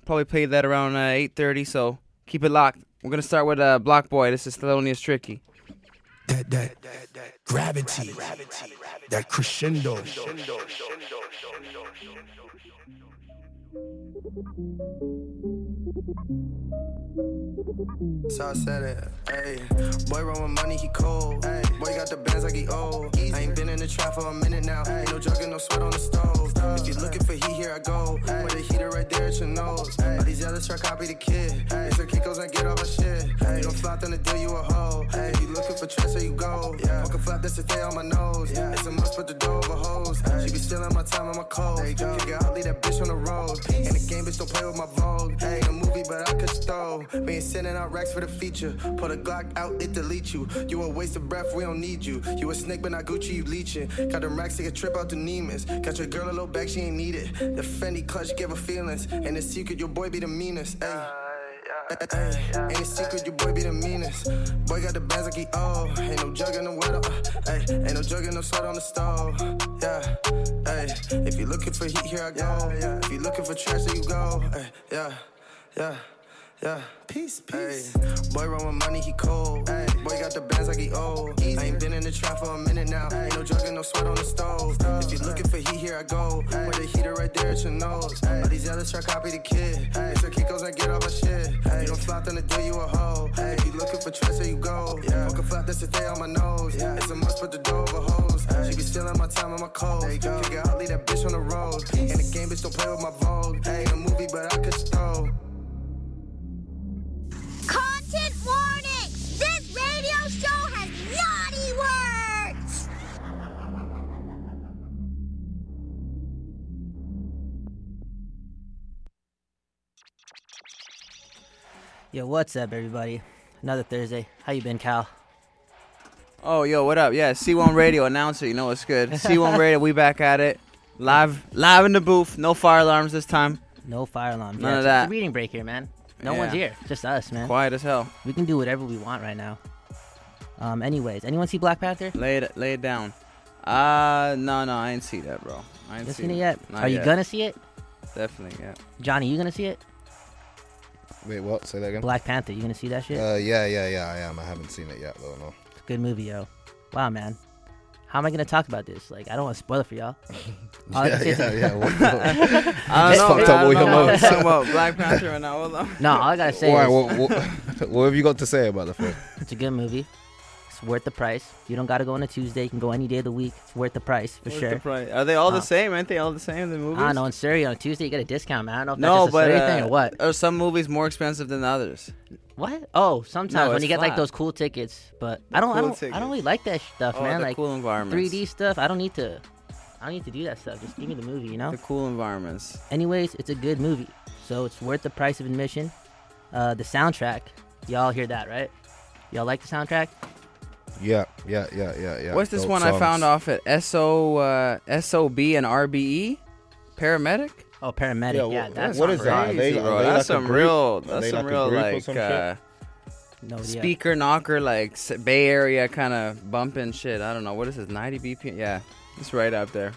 Probably play that around 8:30, so keep it locked. We're going to start with Block Boy. This is Thelonious Tricky. That gravity, that crescendo. So I said it, ayy. Boy run with money, he cold. Ayy. Boy got the bands like he old. I ain't been in the trap for a minute now. Ain't no jugging, no sweat on the stove. If you looking for heat, here I go. With the heater right there at your nose. All these others try copy the kid. It's the Kikos and get all my shit. You don't flop, then the deal you a hoe. If you looking for trust, there you go. Fuck a flap, that's to stay on my nose. It's a must, put the door over hoes. She be stealing my time and my clothes. Kick it out, leave that bitch on the road. In the game, bitch, don't play with my Vogue. Ain't a movie, but I could stole. Been sending out racks for the feature. Put a Glock out, it delete you. You a waste of breath, we don't need you. You a snake, but not Gucci, you leeching. Got them racks, take a trip out to Nemus. Got your girl a little bag, she ain't need it. The Fendi clutch, give her feelings. And the secret, your boy be the meanest. Ain't a secret, your boy be the meanest. Boy got the bands like he old. Ain't no jug in the weather. Ain't no jug in no sweat on the stove. Yeah, if you looking for heat, here I go. If you looking for trash, there you go. Yeah. Peace. Boy run with money, he cold. Boy got the bands like he old. I ain't been in the trap for a minute now. Ain't no jug and no sweat on the stove. If you looking for heat, here I go. With the heater right there at your nose. All these others try copy the kid. It's the Kikos and get all my shit. You don't flop, then the deal you a hoe. If you looking for trust, there you go. Fuck a flap, that's to stay on my nose. It's a must, put the door over hoes. She be stealing my time and my clothes. Kick it out, leave that bitch on the road. In the game, bitch, don't play with my Vogue. Ain't a movie, but I could stole. Content warning! This radio show has naughty words! Yo, what's up, everybody? Another Thursday. How you been, Cal? Oh, yo, what up? Yeah, C1 Radio announcer. You know what's good. C1 Radio, we back at it. Live in the booth. No fire alarms this time. No fire alarm. None of that. It's a reading break here, man. No one's here. Just us, man. Quiet as hell. We can do whatever we want right now. Anyways, anyone see Black Panther? Lay it down. No, I ain't see that, bro. I ain't seen it yet. Not Are you yet. gonna see it? Definitely, yeah. Johnny, you gonna see it? Wait, what? Say that again? Black Panther, you gonna see that shit? Yeah, I am. I haven't seen it yet, though, no. It's a good movie, yo. Wow, man. How am I gonna talk about this? Like, I don't want to spoil it for y'all. Yeah. I don't Just know. fucked up all your We're notes. talking about Black Panther right now. Hold on. No, all I gotta say Why, is what have you got to say about the film? it's a good movie. It's worth the price. You don't gotta go on a Tuesday. You can go any day of the week. It's worth the price for What's sure. the price? Are they all the same? Aren't they all the same, the movies? I don't know. In Surrey on a Tuesday, you get a discount, man. I don't know if No, that's just a but Surrey thing or what. are some movies more expensive than others? What? Oh, sometimes No, when it's you get like flat. those cool tickets, but I cool don't tickets. really like that stuff, man. the Like cool environments. 3D stuff. I don't need to do that stuff. Just give me the movie, you know. The cool environments. Anyways, it's a good movie, so it's worth the price of admission. The soundtrack, y'all hear that, right? Y'all like the soundtrack? Yeah. What's this Dope one I songs. found off at SOB and RBE? Paramedic? Oh, Paramedic. Yeah, that's what is that? Are Crazy, they bro. like That's a some group? real, Are that's they some like a real group or like some shit? no idea. speaker knocker, like Bay Area kind of bumping shit. I don't know. What is this? 90 BPM? Yeah, it's right up there.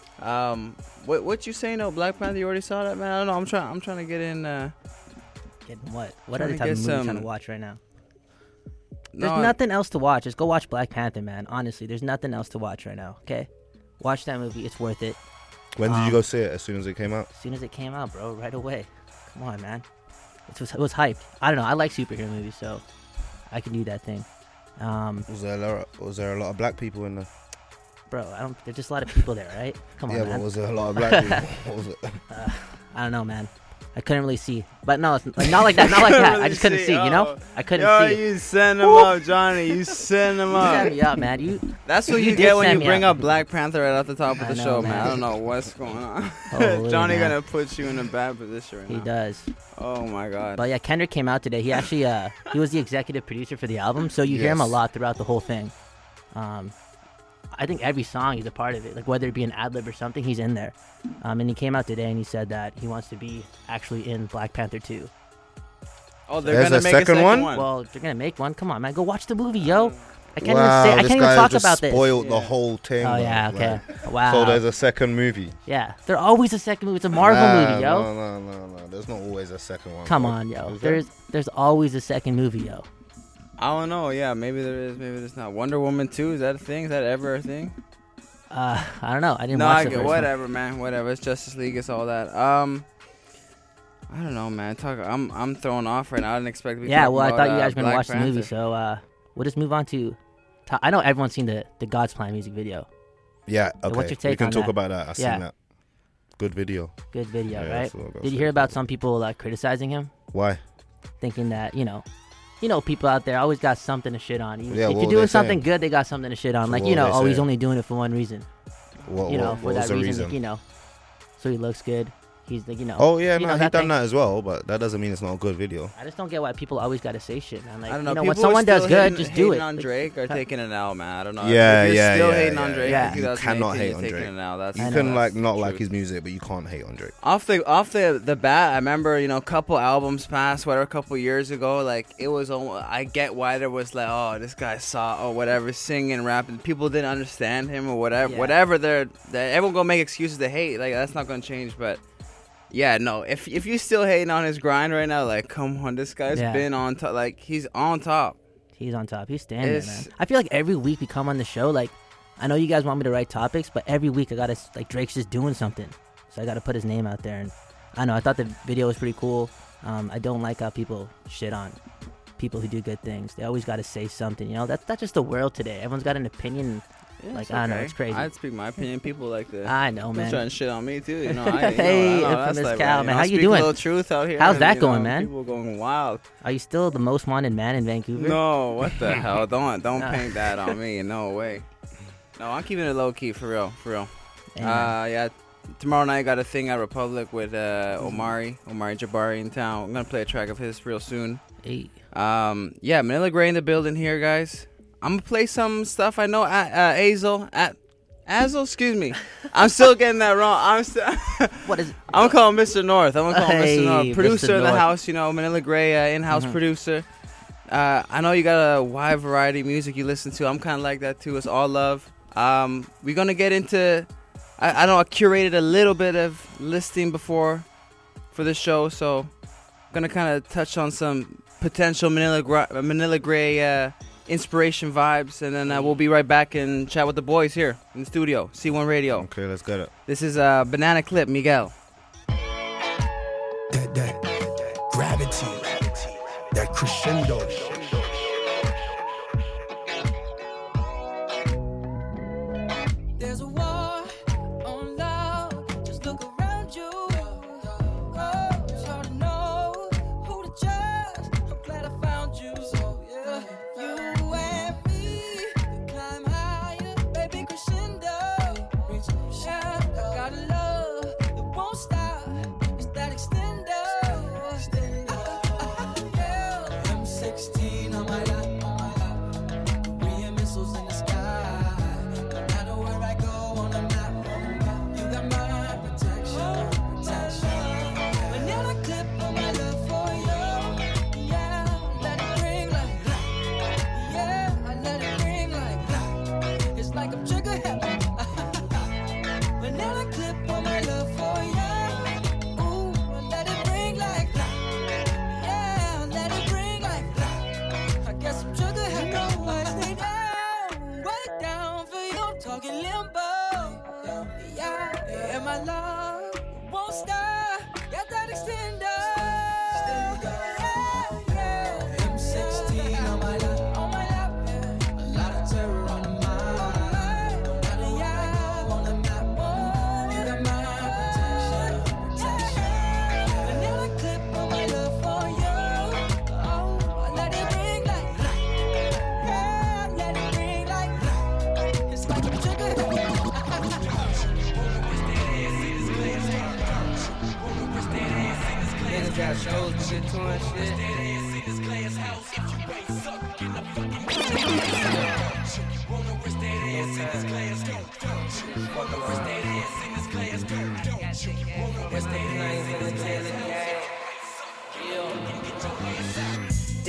What you saying? No, Black Panther. You already saw that, man. I don't know. I'm trying to get in. Getting what? What Trying other to type of get movie you trying some- to watch right now? No, There's nothing else to watch. Just go watch Black Panther, man. Honestly, there's nothing else to watch right now. Okay, watch that movie. It's worth it. When did you go see it? As soon as it came out? As soon as it came out, bro, right away. Come on, man. It was hyped. I don't know. I like superhero movies, so I can do that thing. Was there a lot of black people in there? Bro, there's just a lot of people there, right? Come on, Yeah, man. but was there a lot of black people? What was it? I don't know, man. I couldn't really see. But no, it's not like that. Not like that. I just couldn't see, you know? I couldn't see. You send them up, Johnny. You send them You set up. me up, man. That's what you did get when send you me bring up. up Black Panther right off the top of I the know, show, man. man. I don't know what's going on. Holy Johnny man. gonna put you in a bad position right He now. does. Oh my god. But yeah, Kendrick came out today. He actually he was the executive producer for the album, so you hear him a Yes. lot throughout the whole thing. I think every song he's a part of it, like whether it be an ad lib or something, he's in there. And he came out today and he said that he wants to be actually in Black Panther 2. Oh, they're There's gonna a make second a second one? one. Well, they're gonna make one. Come on, man, go watch the movie, yo. I can't Wow, even say. I this can't even guy talk just about this. spoiled the Yeah. whole thing. Oh man. yeah, okay. Like, Wow. so there's a second movie. Yeah, there's always a second movie. It's a Marvel movie, yo. No. there's not always a second one. Come bro. on, yo. Is there? There's always a second movie, yo. I don't know. Yeah, maybe there is. Maybe there's not. Wonder Woman 2, is that a thing? Is that ever a thing? I don't know. I didn't No, watch I the get first one. whatever, man. Whatever. It's Justice League. It's all that. I don't know, man. I'm thrown off right now. I didn't expect to be Yeah, talking well, I about, thought you guys were going to Black watch the movie, Panther. so we'll just move on to... I know everyone's seen the God's Plan music video. Yeah, okay. what's your take we can on talk that? about that. I seen Yeah. that. Good video. Good video, Yeah, right? that's what I gotta Did you say. hear about some people criticizing him? Why? Thinking that, people out there always got something to shit on. Yeah, If what you're were doing they something saying? good, they got something to shit on. So Like, what were they he's saying? only doing it for one reason. What, For what was that the reason, reason? like, so he looks good. He's like, Oh yeah, you no, know, he done thing. that as well, but that doesn't mean it's not a good video. I just don't get why people always got to say shit, man. Like, I don't know. when People someone still does good, hating- just do hating it. on Like, Drake or taking an L, man. I don't know. Yeah, if you're yeah, still yeah, hating yeah, on Drake, yeah. in You cannot 2018, hate you're on taking Drake. an L. That's You I can know. like not the like truth. his music, but you can't hate on Drake. Off the bat, I remember, a couple albums passed, whatever, a couple years ago, like, it was almost, I get why there was like, oh, this guy saw, or whatever, singing, rapping, people didn't understand him, or whatever, Yeah. everyone gonna make excuses to hate, like, that's not gonna change, but, yeah, no, if you still hating on his grind right now, like, come on, this guy's Yeah. been on top, like, he's on top. He's on top. He's standing there, It's- man. I feel like every week we come on the show, like, I know you guys want me to write topics, but every week I gotta, like, Drake's just doing something. So I gotta put his name out there. And I know, I thought the video was pretty cool. I don't like how people shit on people who do good things. They always gotta say something, That's just the world today. Everyone's got an opinion. Yeah, Like, it's I don't know, okay. it's crazy. I'd speak my opinion, people like that. I know, People man. trying to shit on me too, Hey, that's infamous like, Cal, man. I How you speak doing? a little truth out here. How's and, that going, man? People going wild. Are you still the most wanted man in Vancouver? No, what the hell? Don't Nah. paint that on me. No way. No, I'm keeping it low key for real. Hey, man. Yeah. Tomorrow night I got a thing at Republic with Omari Jabari in town. I'm gonna play a track of his real soon. Hey. Yeah, Manila Gray in the building here, guys. I'm gonna play some stuff I know at Azel, excuse me. I'm still getting that wrong. What is it? I'm gonna call him Mr. North. Hey, Mr. North. Mr. Producer in the North. house, Manila Gray, in-house producer. I know you got a wide variety of music you listen to. I'm kind of like that too. It's all love. We're gonna get into. I know I curated a little bit of listing before for the show, so gonna kind of touch on some potential Manila Gray inspiration vibes, and then we'll be right back and chat with the boys here in the studio, C1 Radio. Okay, let's get it. This is Banana Clip, Miguel. That gravity, that crescendo. There's a war on love. Just look around you. Oh, it's hard to know who to trust. I'm glad I found you. So yeah, you and me, we climb higher, baby crescendo. Reach out, I got a love that won't stop. It's that extendo. Yeah, M16 on my lap, Korean missiles in the sky. No matter where I go on the map, you got my protection. Banana clip on my love for you. Yeah, let it ring like that. Yeah, I let it ring like that. It's like I'm trigger happy. Banana clip on my love for you. Ooh, I let it ring like that. Yeah, I let it ring like that. I guess I'm trigger happy. I stay down, way down for you. Talking limbo. Yeah, yeah, my love won't stop. Got that extender. Yeah, M16 on my lap, yeah. A lot of terror on the mind. No matter where I go on the map, you got my protection. Vanilla clip on my love for you. Oh, I let it ring like that. Yeah, I let it ring like that. It's like a trigger. Niggas got shows to get to and shit. What's the planes in the tail of the gas? Dead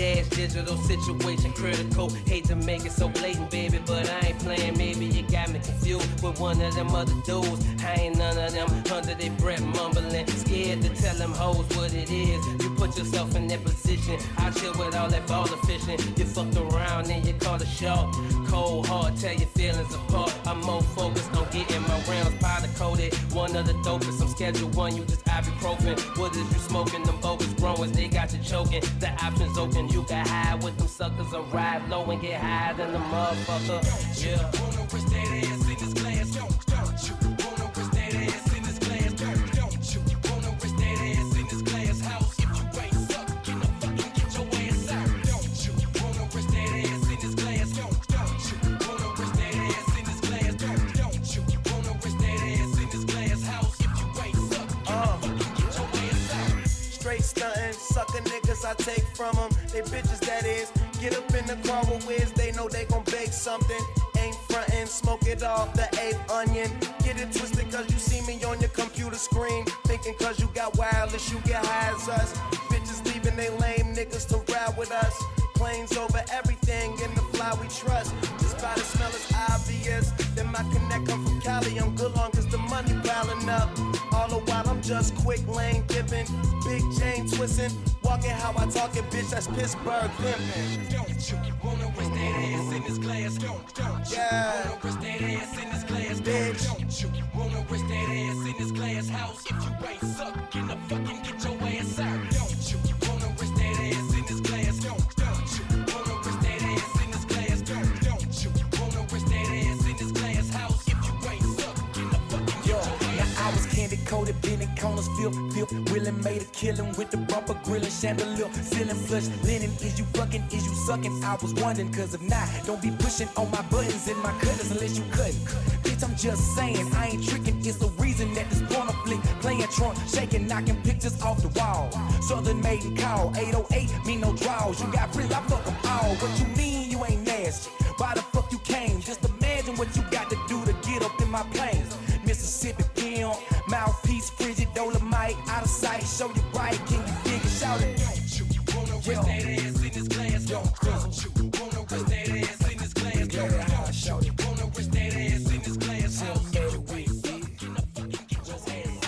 digital situation critical. Hate to make it so blatant, baby, but I ain't playing. Maybe you got me confused with one of them other dudes. I ain't none of them under their breath mumbling, scared to tell them hoes what it is. You put yourself in that position. I chill with all that baller fishing. You fucked around and you caught a shark. Cold hard, tear your feelings apart. I'm more focused on getting my rounds powder coated. One of the dopest, I'm Schedule 1, you just ibuprofen. What is you smoking? Them bogus growers, they got you choking. The options open, you can hide with them suckers or ride low and get higher than the motherfucker. Yeah. Wanna risk that ass in this glass? Don't you? Wanna risk that ass in this glass? Don't you? Wanna risk that ass in this glass house? If you ain't sucking, I'll fucking get your ass out. Don't you? Wanna risk that ass in this glass? Don't you? Wanna risk that ass in this glass? Don't you? Wanna risk that ass in this glass house? If you ain't sucking, I'll fucking get your ass out. Straight stuntin', sucker niggas I take from them. They bitches that is. Get up in the car with Wiz, they know they gon' bake something. Ain't frontin', smoke it off the 8th onion. Get it twisted cause you see me on your computer screen. Thinking cause you got wireless, you get high as us. Bitches leaving they lame niggas to ride with us. Planes over everything in the fly we trust. Just by the smell it's obvious. Then my connect come from Cali, I'm good long cause the money piling up. All the while I'm just quick lane dipping. Big chain twisting. Walking how I talk it, bitch, that's Pittsburgh pimpin'. Don't you wanna risk that ass in this glass? Don't you wanna risk that ass in this glass? Bitch. Don't you wanna risk that ass in this glass house? If you ain't sucking, I'll fucking get your ass out. Don't you wanna risk that ass in this glass? Don't you wanna risk that ass in this glass? Don't you wanna risk that ass in this glass house? If you ain't sucking, I'll fucking get your ass out. I was candy coated, been in corners, feel, willing, made a killing with the bumper grilling, chandelier, ceiling flush, linen. Is you fucking, is you sucking? I was wondering, cause if not, don't be pushing on my buttons and my cutters unless you cutting. Bitch, I'm just saying, I ain't tricking, it's the reason that this porno flick playing trunk, shaking, knocking pictures off the wall. Southern maiden call, 808, me no draws. You got frills, I fuck them all. What you mean you ain't nasty? Why the fuck you came? Just imagine what you got to do to get up in my planes. Mississippi pimp, mouthpiece, frigid, Dolomite, out of sight, show you right, can you dig it, shout it? Don't you wanna risk that ass in this glass? Don't you wanna risk that ass in this glass? Don't you wanna risk that ass in this glass? House, if you ain't sucking, I'll fucking get your ass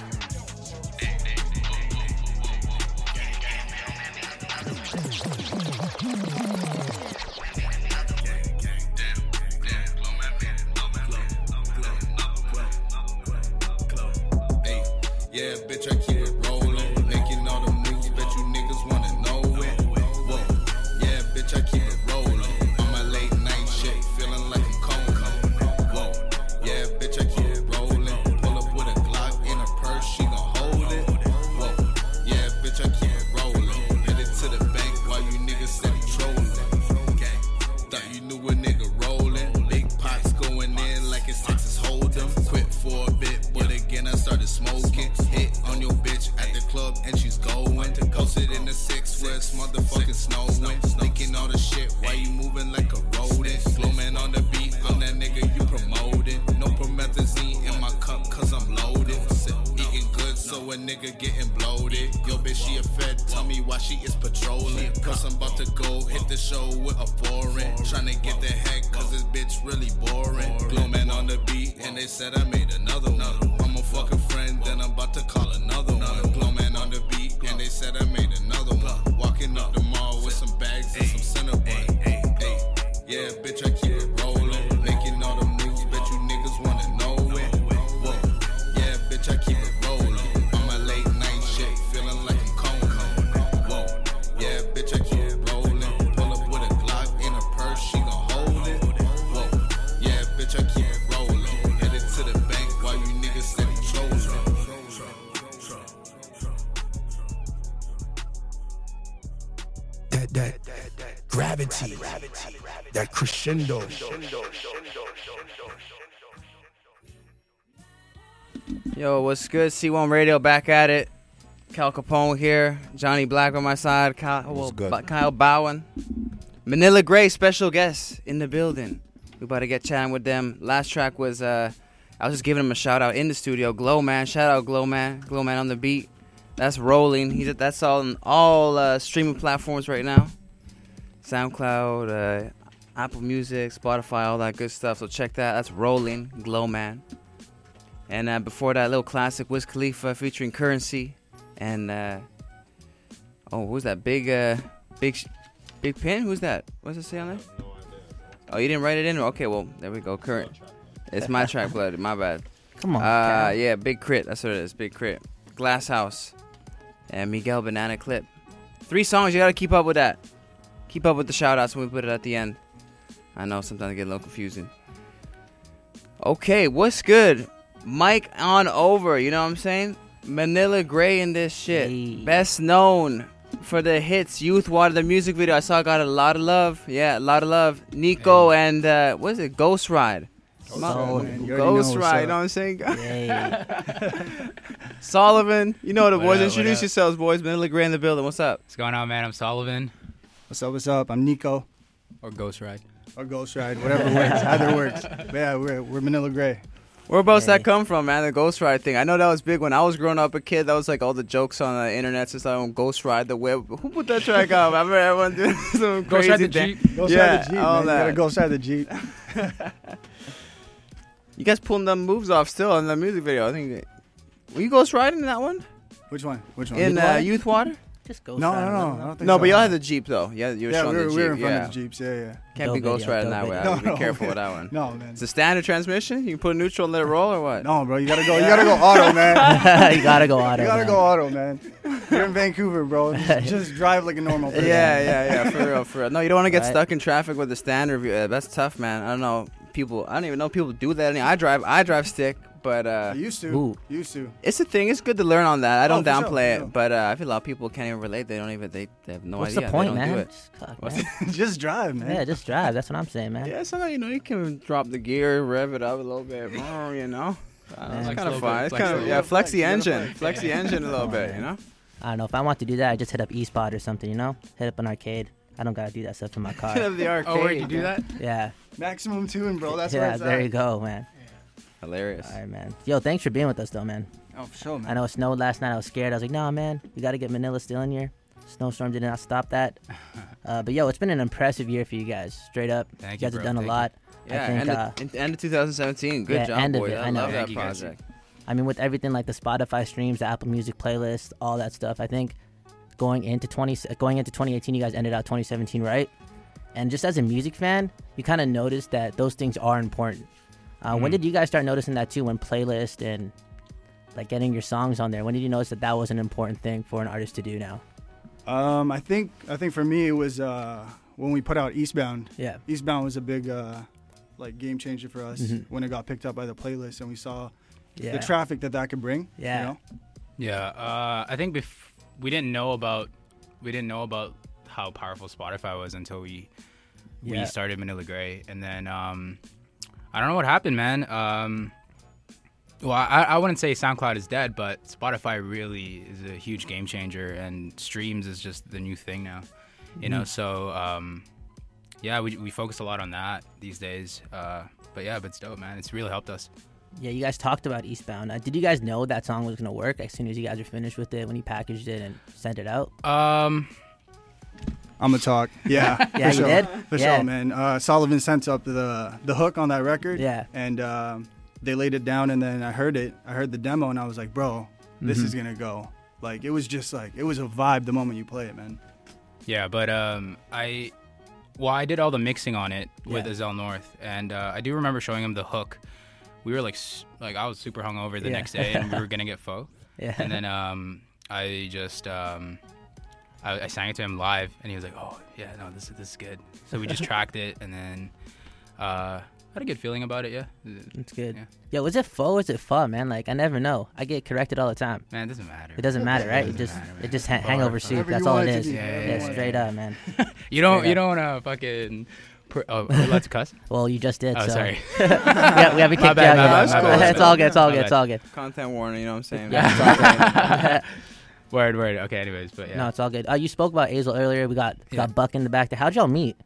Yeah, bitch, I keep it rolling. Making all the moves, bet you niggas wanna know it. Whoa, yeah, bitch, I keep it rolling. On my late night shit, feeling like I'm cold. Whoa, yeah, bitch, I keep it rolling. Pull up with a Glock in her purse, she gon' hold it. Whoa, yeah, bitch, I keep it rolling. Headed to the bank while you niggas steady trolling. Thought you knew a nigga rolling. Big pots going in like it's Texas Hold'em. Quit for a bit, but again I started smoking. Hit on your bitch at the club and she's going. Posted in the 6 where it's motherfucking snowing. Thinking all the shit while you moving like a rodent. Slow man on the beat, on that nigga you promoting. No promethazine in my cup cause I'm loaded. Eating good so a nigga getting bloated. Yo bitch she a fed, tell me why she is patrolling. Cause I'm about to go hit the show with a foreign. Tryna get the heck cause this bitch really boring. Glow man on the beat and they said I made another one. I'm a fucking friend then I'm about to call another one. Glow man on the beat and they said I made another one. Walking up the mall with some bags and some Cinnabon. Yeah bitch I keep it rolling. Making all the moves, bet you niggas wanna know it. Whoa, yeah bitch I keep it rolling. On my late night shit, feeling like I'm cold. Whoa, yeah bitch I keep it rolling. Pull up with a Glock in her purse, she gon' hold it. Whoa, yeah bitch I keep it rolling. Headed to the bank while you niggas steady trolling. That gravity, that crescendo. Yo, what's good? C1 Radio back at it. Cal Capone here. Johnny Black on my side. Kyle Bowen. Manila Gray, special guest in the building. We about to get chatting with them. Last track was, I was just giving him a shout out in the studio. Glow Man. Shout out Glow Man. Glow Man on the beat. That's rolling. That's all on all streaming platforms right now. SoundCloud, Apple Music, Spotify, all that good stuff. So check that. That's Rolling, Glow Man. And before that, little classic, Wiz Khalifa featuring Currency. And, who's that? Big Pin? Who's that? What's it say on there? Oh, you didn't write it in? Okay, well, there we go. Current. It's my track, blood. My bad. Come on. Yeah, Big Crit. That's what it is. Big Crit. Glass House. And Miguel Banana Clip. 3 songs. You got to keep up with that. Keep up with the shout-outs when we put it at the end. I know sometimes it get a little confusing. Okay, what's good? Mike on over. You know what I'm saying? Manila Gray in this shit. Hey. Best known for the hits Youth Water, the music video I saw got a lot of love. Yeah, a lot of love. Nico and what is it? Ghost Ride. Ghost Ride, you know what I'm saying? Sullivan, you know the boys. Introduce yourselves, boys. Manila Gray in the building. What's up? What's going on, man? I'm Sullivan. What's up? I'm Nico. Or Ghost Ride. Or Ghost Ride, whatever works. Either works. But yeah, we're Manila Gray. Whereabouts that come from, man? The Ghost Ride thing. I know that was big when I was growing up a kid. That was like all the jokes on the internet since I own Ghost Ride the Whip. Who put that track up? I remember everyone doing some Ghost crazy Ride the Jeep. Ghost Ride the Jeep, man. You gotta Ghost Ride the Jeep. You guys pulling them moves off still in the music video. I think. Were you Ghost Riding in that one? Which one? In Youth Water? Just Ghost No, Ride. I don't think No, so. but y'all had the Jeep though. Yeah, you were showing the Jeep. we were in front yeah. of the Jeeps. Yeah. Can't Dope be Ghost video, Riding dope that way. video. I would be careful with that one. No, man. It's a standard transmission. You can put neutral and let it roll, or what? No, bro. You gotta go auto, man. You gotta go auto. You gotta man. go auto, man. You're in Vancouver, bro. Just drive like a normal person. Yeah. For real. No, you don't want to get Right. stuck in traffic with the standard view. That's tough, man. I don't know. I don't even know people do that. I drive stick, but I used to. Ooh. it's a thing. It's good to learn on that. I don't for sure, downplay for sure. it, but I feel a lot of people can't even relate. They don't even. They have no What's idea. the point, they don't man? do it. Just, fuck, What's man. Just drive, man. Yeah, just drive. That's what I'm saying, man. Yeah, sometimes you can drop the gear, rev it up a little bit, you know. It's Flex kind a of little fun. bit, It's flex kind a of little bit. flex the You gotta engine, flex. flex the engine a little bit, you know. I don't know. If I want to do that, I just hit up eSpot or something, you know? Hit up an arcade. I don't gotta do that stuff in my car. The arcade. Oh, wait, you do that? Yeah. Maximum tune, bro. That's where Yeah, it's there at. you go, man. Hilarious. All right, man. Yo, thanks for being with us, though, man. Oh, for sure, man. I know it snowed last night. I was scared. I was like, nah, man, we got to get Manila still in here. Snowstorm did not stop that. But, yo, it's been an impressive year for you guys. Straight up. Thank you you, guys have bro. done a Thank lot. Yeah, I think, end of 2017. Good yeah, job, end of boys. it. I I know. love that Thank you, guys. project. I mean, with everything like the Spotify streams, the Apple Music playlist, all that stuff, I think going into 2018, you guys ended out 2017, right? And just as a music fan, you kind of noticed that those things are important. When did you guys start noticing that too? When playlist and like getting your songs on there, when did you notice that was an important thing for an artist to do now? I think for me it was when we put out Eastbound. Yeah. Eastbound was a big like game changer for us when it got picked up by the playlist and we saw the traffic that could bring. Yeah. You know? Yeah. I think we didn't know about how powerful Spotify was until we started Manila Gray, and then I don't know what happened, man. Well, I wouldn't say SoundCloud is dead, but Spotify really is a huge game changer, and streams is just the new thing now. You know, so yeah, we focus a lot on that these days. But it's dope, man. It's really helped us. Yeah, you guys talked about Eastbound. Did you guys know that song was gonna work as soon as you guys were finished with it when you packaged it and sent it out? I'm gonna talk. Yeah, Yeah, for you sure. did? For Yeah. sure, man. Sullivan sent up the hook on that record. Yeah. And they laid it down, and then I heard it. I heard the demo, and I was like, bro, this is gonna go. Like it was just like it was a vibe the moment you play it, man. Yeah, but I did all the mixing on it with Azelle North, and I do remember showing him the hook. We were like I was super hungover the next day, and we were gonna get pho. Yeah. And then I just I sang it to him live, and he was like, "Oh yeah, no, this is good." So we just tracked it, and then had a good feeling about it. Yeah, It's good. Yeah. Yo, was it faux or is it pho, man? Like I never know. I get corrected all the time. Man, it doesn't matter. It doesn't matter, right? It doesn't matter, man. It just hangover soup. Whatever That's you all want it it is. to be. Yeah, straight up, man. You don't want to fucking. Are we allowed to cuss? Well, you just did. Oh, so. sorry. we haven't kicked you bad, out my yet. bad, my bad. It's all good. It's all My good. bad. It's all good. Content warning, you know what I'm saying? Yeah, it's all good. Word. Okay, anyways, but yeah. No, it's all good. You spoke about Azel earlier. We got Buck in the back there. How'd y'all meet?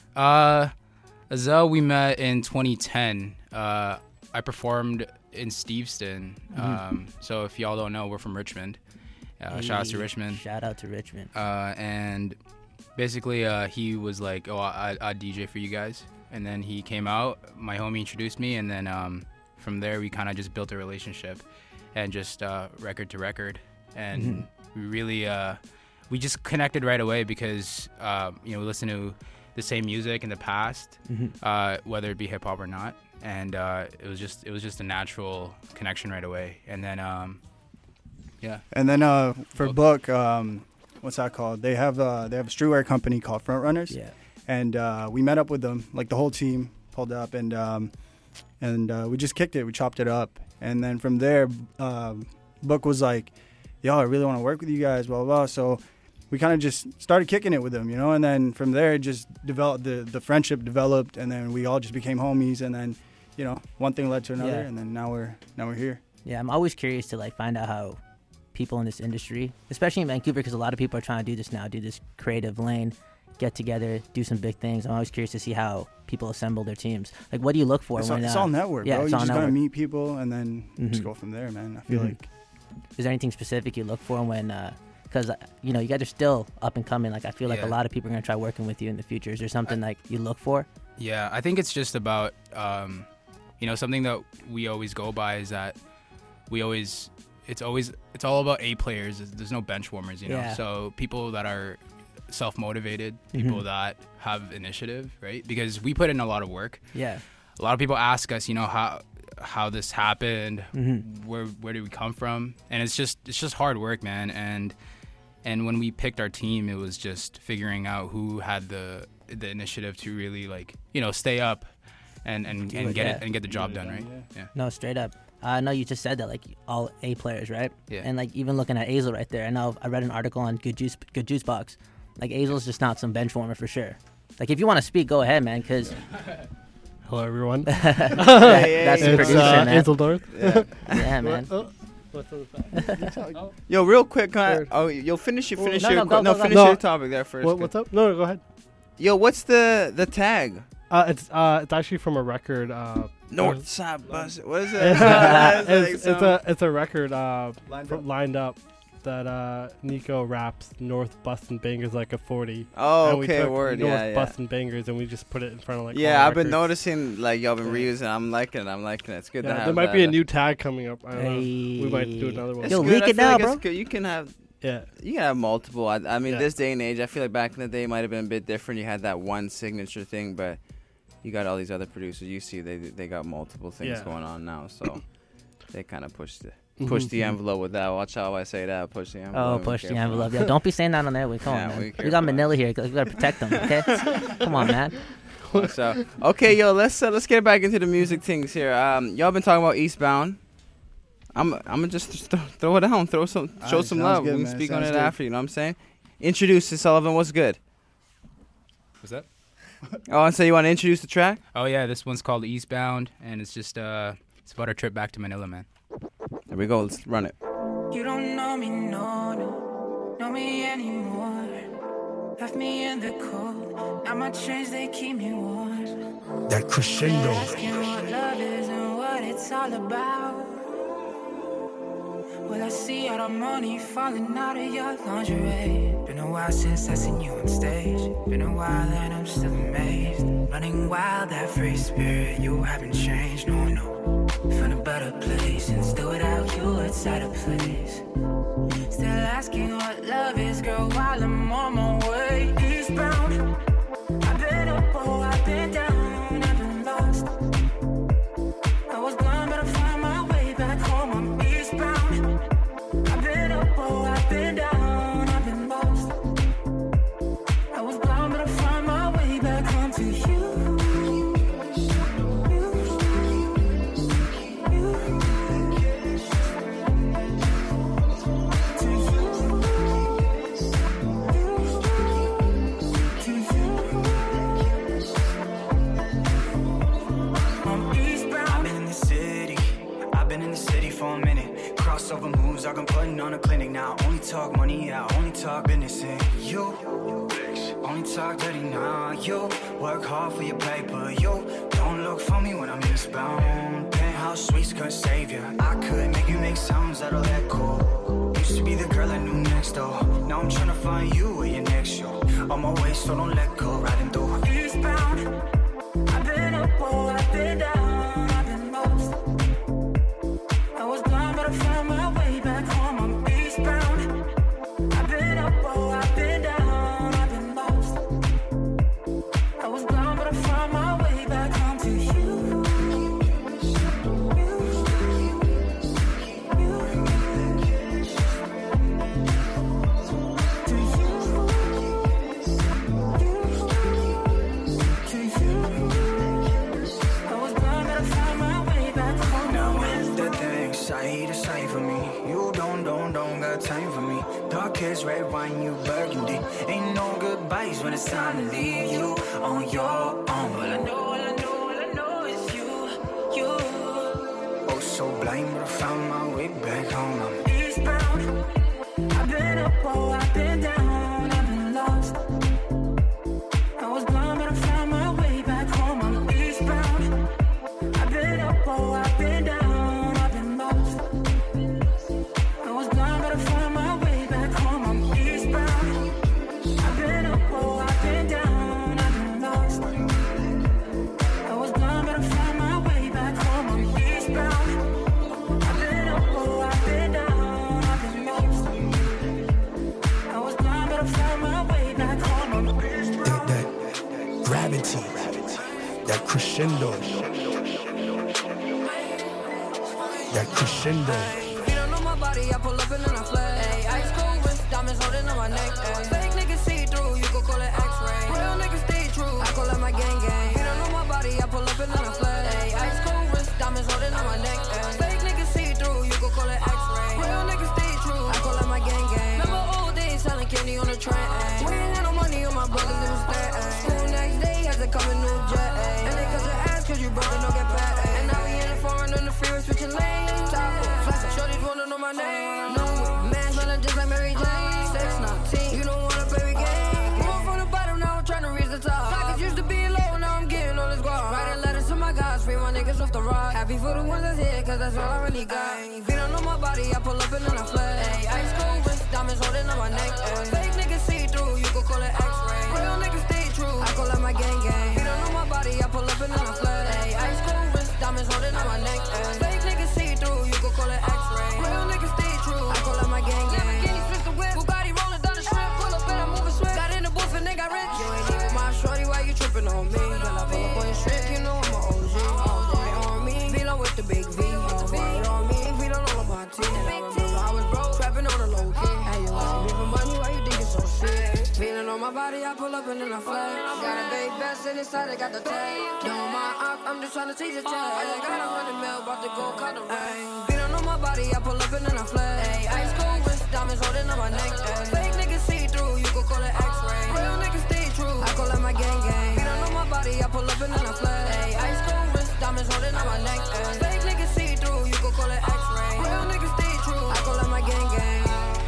Azelle, we met in 2010. I performed in Steveston. So if y'all don't know, we're from Richmond. Shout out to Richmond. Shout out to Richmond. And basically, he was like, "Oh, I DJ for you guys," and then he came out. My homie introduced me, and then from there we kind of just built a relationship, and just record to record, and we really we just connected right away because we listened to the same music in the past, whether it be hip hop or not, and it was just a natural connection right away, and then yeah. And then for Book, what's that called? They have a streetwear company called Front Runners. Yeah. And we met up with them, like the whole team pulled up, and we just kicked it. We chopped it up, and then from there, Book was like, "Yo, I really want to work with you guys." Blah blah blah. So we kind of just started kicking it with them, and then from there, it just developed. The friendship developed, and then we all just became homies, and then one thing led to another, and then now we're here. Yeah, I'm always curious to like find out how people in this industry, especially in Vancouver, because a lot of people are trying to do this now, do this creative lane, get together, do some big things. I'm always curious to see how people assemble their teams. Like, what do you look for? It's, when, it's all network, yeah, bro. it's You all just network. gotta meet people and then just go from there, man. I feel like. Is there anything specific you look for when, because you guys are still up and coming. Like, I feel like a lot of people are gonna try working with you in the future. Is there something like you look for? Yeah, I think it's just about, something that we always go by is that it's all about A players. There's no bench warmers, you know. Yeah. So people that are self-motivated, people that have initiative, right? Because we put in a lot of work. Yeah. A lot of people ask us, how this happened, where did we come from, and it's just hard work, man. And when we picked our team, it was just figuring out who had the initiative to really stay up and get the job done, right? Yeah. No, straight up. I know you just said that, like, all A players, right? Yeah. And, like, even looking at Azel right there, I know I read an article on Good Juice Box. Like, Azel's just not some bench warmer for sure. Like, if you want to speak, go ahead, man, because... Hello, everyone. That's the producer, man. Azel North. Yeah, man. What's on the side? Yo, real quick, finish your topic there first. What's up? No, go ahead. Yo, what's the tag? It's actually from a record. Northside Bus. What is it? It's a record lined up that Nico raps North Bustin' Bangers like a 40. Oh, and okay, we took word. North Bustin' Bangers and we just put it in front of all I've been records. noticing like y'all been reusing. I'm liking it. It's good to have. There might be a new tag coming up. I don't know. We might do another one. Yo, leak it now, bro. You can have. Yeah. You can have multiple. I mean, this day and age, I feel like back in the day it might have been a bit different. You had that one signature thing, but you got all these other producers. You see, they got multiple things going on now, so they kind of push the envelope with that. Watch how I say that. Push the envelope. Oh, push the envelope. Yo, don't be saying that on there. Come on, man. We got Manila here. We got to protect them, okay? Come on, man. So, okay, yo, let's get back into the music things here. Y'all been talking about Eastbound. I'm gonna just throw it down, show some love. Good, we can man. speak on Sounds it good. after. You know what I'm saying? Introduce it, Sullivan. What's good? What's that? Oh, and so you want to introduce the track? Oh yeah, this one's called Eastbound, and it's just it's about our trip back to Manila, man. There we go. Let's run it. You don't know me, no, know me anymore. Left me in the cold. Now my chains, they keep me warm. That crescendo. Asking what love is and what it's all about. Well, I see all the money falling out of your lingerie. Been a while since I seen you on stage. Been a while and I'm still amazed. Running wild, that free spirit, you haven't changed, no. Found a better place and still without you, it's out of place. Still asking what love is, girl, while I'm on my way eastbound. I've been up, oh, I've been down, I've been lost. I was blind, but I found my way back home, I'm eastbound. I've been up, oh, I've been down, I've been lost. I was blind, but I found my way back home to you. Crossover moves, I've been putting on a clinic now. Only talk money, yeah, only talk business. And you only talk dirty now. You work hard for your paper. You don't look for me when I'm eastbound. Penthouse suites couldn't save you. I could make you make sounds out of that cool. Used to be the girl I knew next door. Now I'm trying to find you at your next show. All on my waist, so don't let go. Riding through eastbound. I've been up, oh, I've been down, I've been lost. I was blind, but I found my way back home. I'm eastbound. I've been up, oh, I've been down, I've been lost. I was blind, but I found my way back home to you. Side for me, you don't got time for me. Dark as red wine, you burgundy. Ain't no goodbyes when it's time to leave you on your own. All I know is you. Oh, so blind, but I found my way back home. I'm eastbound. I've been up, oh, I've been down, I've been lost. I was blind, but I found my way back home. I'm eastbound. I've been up, oh, I've been down. That crescendo. That crescendo. You don't know my body, I pull up and then I flex. Ay, ice cold wrist, diamonds holding on my neck. Ay. Fake niggas see through, you could call it X-ray. Real niggas stay true, I call it my gang gang. You don't know my body, I pull up and then I flex. Ay, ice cold wrist, diamonds holding on my neck. Ay. Fake niggas see through, you could call it X-ray. Real niggas stay true, I call it my gang gang. Remember old days selling candy on the train. Ay. We ain't had no money on my brothers, it was that. School next day has a coming new jet. Ay. And they cut your ass cause you broke and don't get back. Ay. And now we in the foreign on the freeway switching lanes. Flashing shorties wanna know my name. No man smelling just like Mary Jane. 619, you don't wanna play the game. Moving from the bottom, now I'm trying to reach the top. Pockets used to be low, now I'm getting all this guap. Writing letters to my guys, free my niggas off the rock. Happy for the ones that's here, cause that's all I really got. If you don't know my body, I pull up and then I flex. Ay, ice cold wrist, diamonds holding on my neck. Ay. Fake niggas see through, you could call it X-ray. Real niggas stay true, I call it my gang gang. If you don't know my body, I pull up and then I flex. Ay, ice cold wrist, diamonds holding on my neck. Ay. Fake niggas see through, you could call it X-ray. Real niggas stay true, I call it my gang gang. Lamborghini switch the whip, Bugatti rolling down the strip. Pull up and I move it swift. Got in the booth and they got rich. You ain't even my shorty, why you tripping on me? When I pull up on your strip, you know I'm a OG. Right on me, Velo with the big V. Right on me, if we don't know my team. I remember I was broke, trapping on the low key. Hey, you asking me for money, why you think it's so shit? Feeling on my body, I pull up and then I flex. Got a big vest and inside I got the tag. Doing my op, I'm just trying to teach a check. I got 100 mil, about to go cut the rain. Feeling on my body, I pull up and then I flex. Ay, ice cold wrist, diamonds holding on my neck. Ay. Fake niggas see through, you could call it X-ray. Real niggas stay true, I call it my gang gang. Feeling on my body, I pull up and then I flex. Ay, ice cold wrist, diamonds holding on my neck. Ay. Fake niggas see through, you could call it X-ray. Real niggas stay true, I call it my gang gang.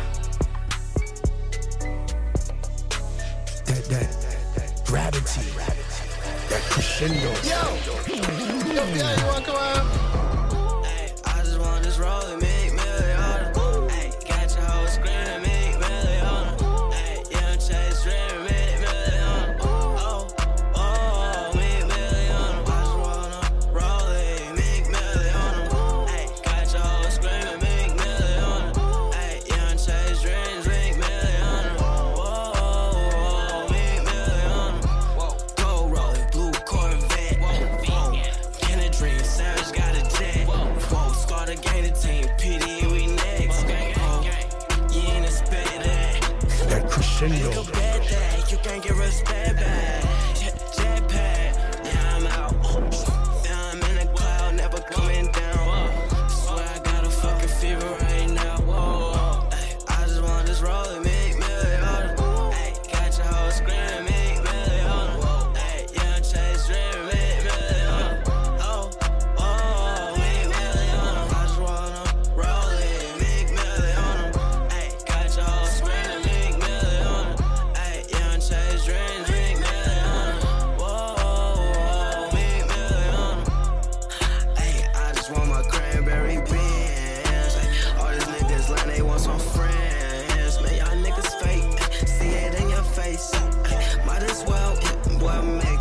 That gravity. That crescendo. Yo, yeah, you wanna come out? Ay, I just want this roll and make million. Ay, got your whole screen and make million. Ay, young chase dream, make million. Oh, make million. I just wanna roll it, make million. Ay, got your whole screen and make million. Ay, young chase dreams, make million. Whoa, make million. Go roll it, blue Corvette. Can a dream, Savage got a jet. Whoa, start a game to team, PD, we next. You ain't expect that. That crescendo. Make a bet that you can't get respect back. Jetpack, yeah, I'm out. Yeah, I'm in the cloud, never coming down. Swear I got a fucking fever right now. Whoa, ay, I just want this roll and make million. Ay, got your whole screen and make million. Ay, young chase dream, make million. Oh, make million. I just wanna roll it, make million. Ay, got your whole screen and make million. Ay, young chase dream, make million.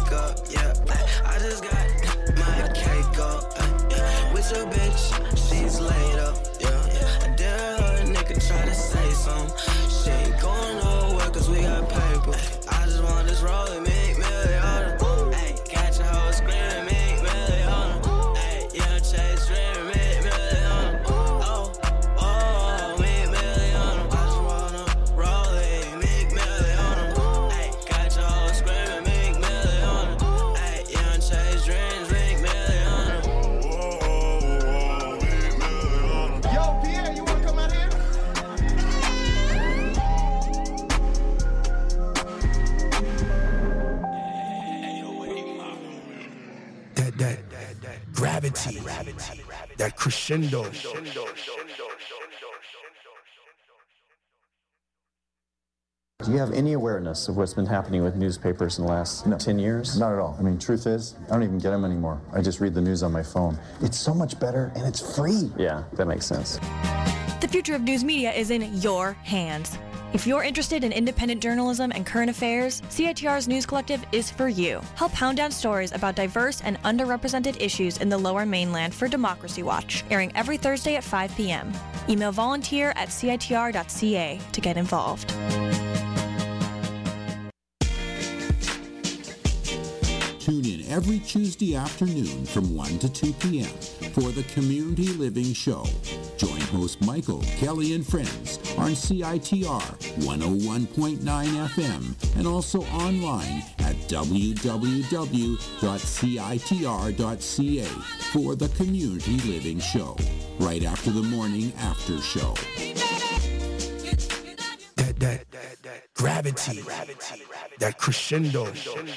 wake up, yeah. I just got my cake up, yeah. With your bitch, she's laid up, yeah. I dare her, nigga, try to say something. She ain't going nowhere, cause we got paper. I just want this roll and make million. Ay, got your hoe screaming, make million. Ay, young chase dreaming, make million. Oh, oh, make million. I just wanna roll it, make million. Ay, got your hoe screaming, make million. Ay, young chase dreams, make million. Yo, Pierre, you wanna come out here? That gravity, that crescendo. Do you have any awareness of what's been happening with newspapers in the last 10 years? Not at all. I mean, truth is, I don't even get them anymore. I just read the news on my phone. It's so much better, and it's free. Yeah, that makes sense. The future of news media is in your hands. If you're interested in independent journalism and current affairs, CITR's News Collective is for you. Help hound down stories about diverse and underrepresented issues in the Lower Mainland for Democracy Watch, airing every Thursday at 5 p.m. Email volunteer@citr.ca to get involved. Tune in every Tuesday afternoon from 1 to 2 p.m. for the Community Living Show. Join host Michael, Kelly, and friends on CITR 101.9 FM and also online at www.citr.ca for the Community Living Show, right after the morning after show. That gravity, that crescendo.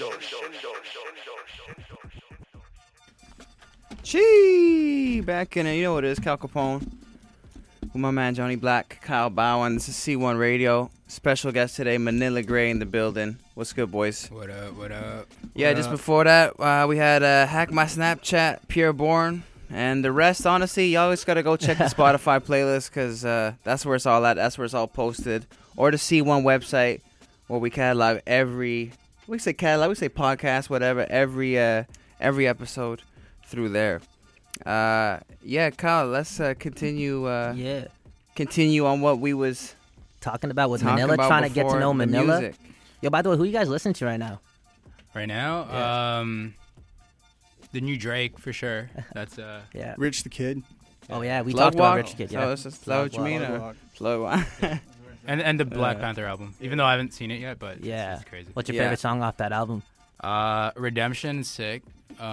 Chee! Back in it. You know what it is, Cal Capone. With my man Johnny Black, Kyle Bowen. This is C1 Radio. Special guest today, Manila Gray in the building. What's good, boys? What up, what up? Yeah, What just up? before that, we had Hack My Snapchat, Pierre Bourne. And the rest, honestly, you always got to go check the Spotify playlist because that's where it's all at. That's where it's all posted. Or the C1 website where we catalog every... We say catalog, we say podcast, whatever, every episode through there. Yeah, Kyle, let's continue. Continue on what we was talking about with talking Manila, about trying to get to before, know the Manila. music. Yo, by the way, who you guys listen to right now? Right now, the new Drake for sure. That's Yeah. Rich the Kid. Oh yeah, we Plug talked about Walk? Rich the Kid. So Yeah. is that what you mean? Plug or- Walk. Plug Walk. and the Black Panther album. Even though I haven't seen it yet, but Yeah. it's crazy. What's your favorite song off that album? Redemption, sick.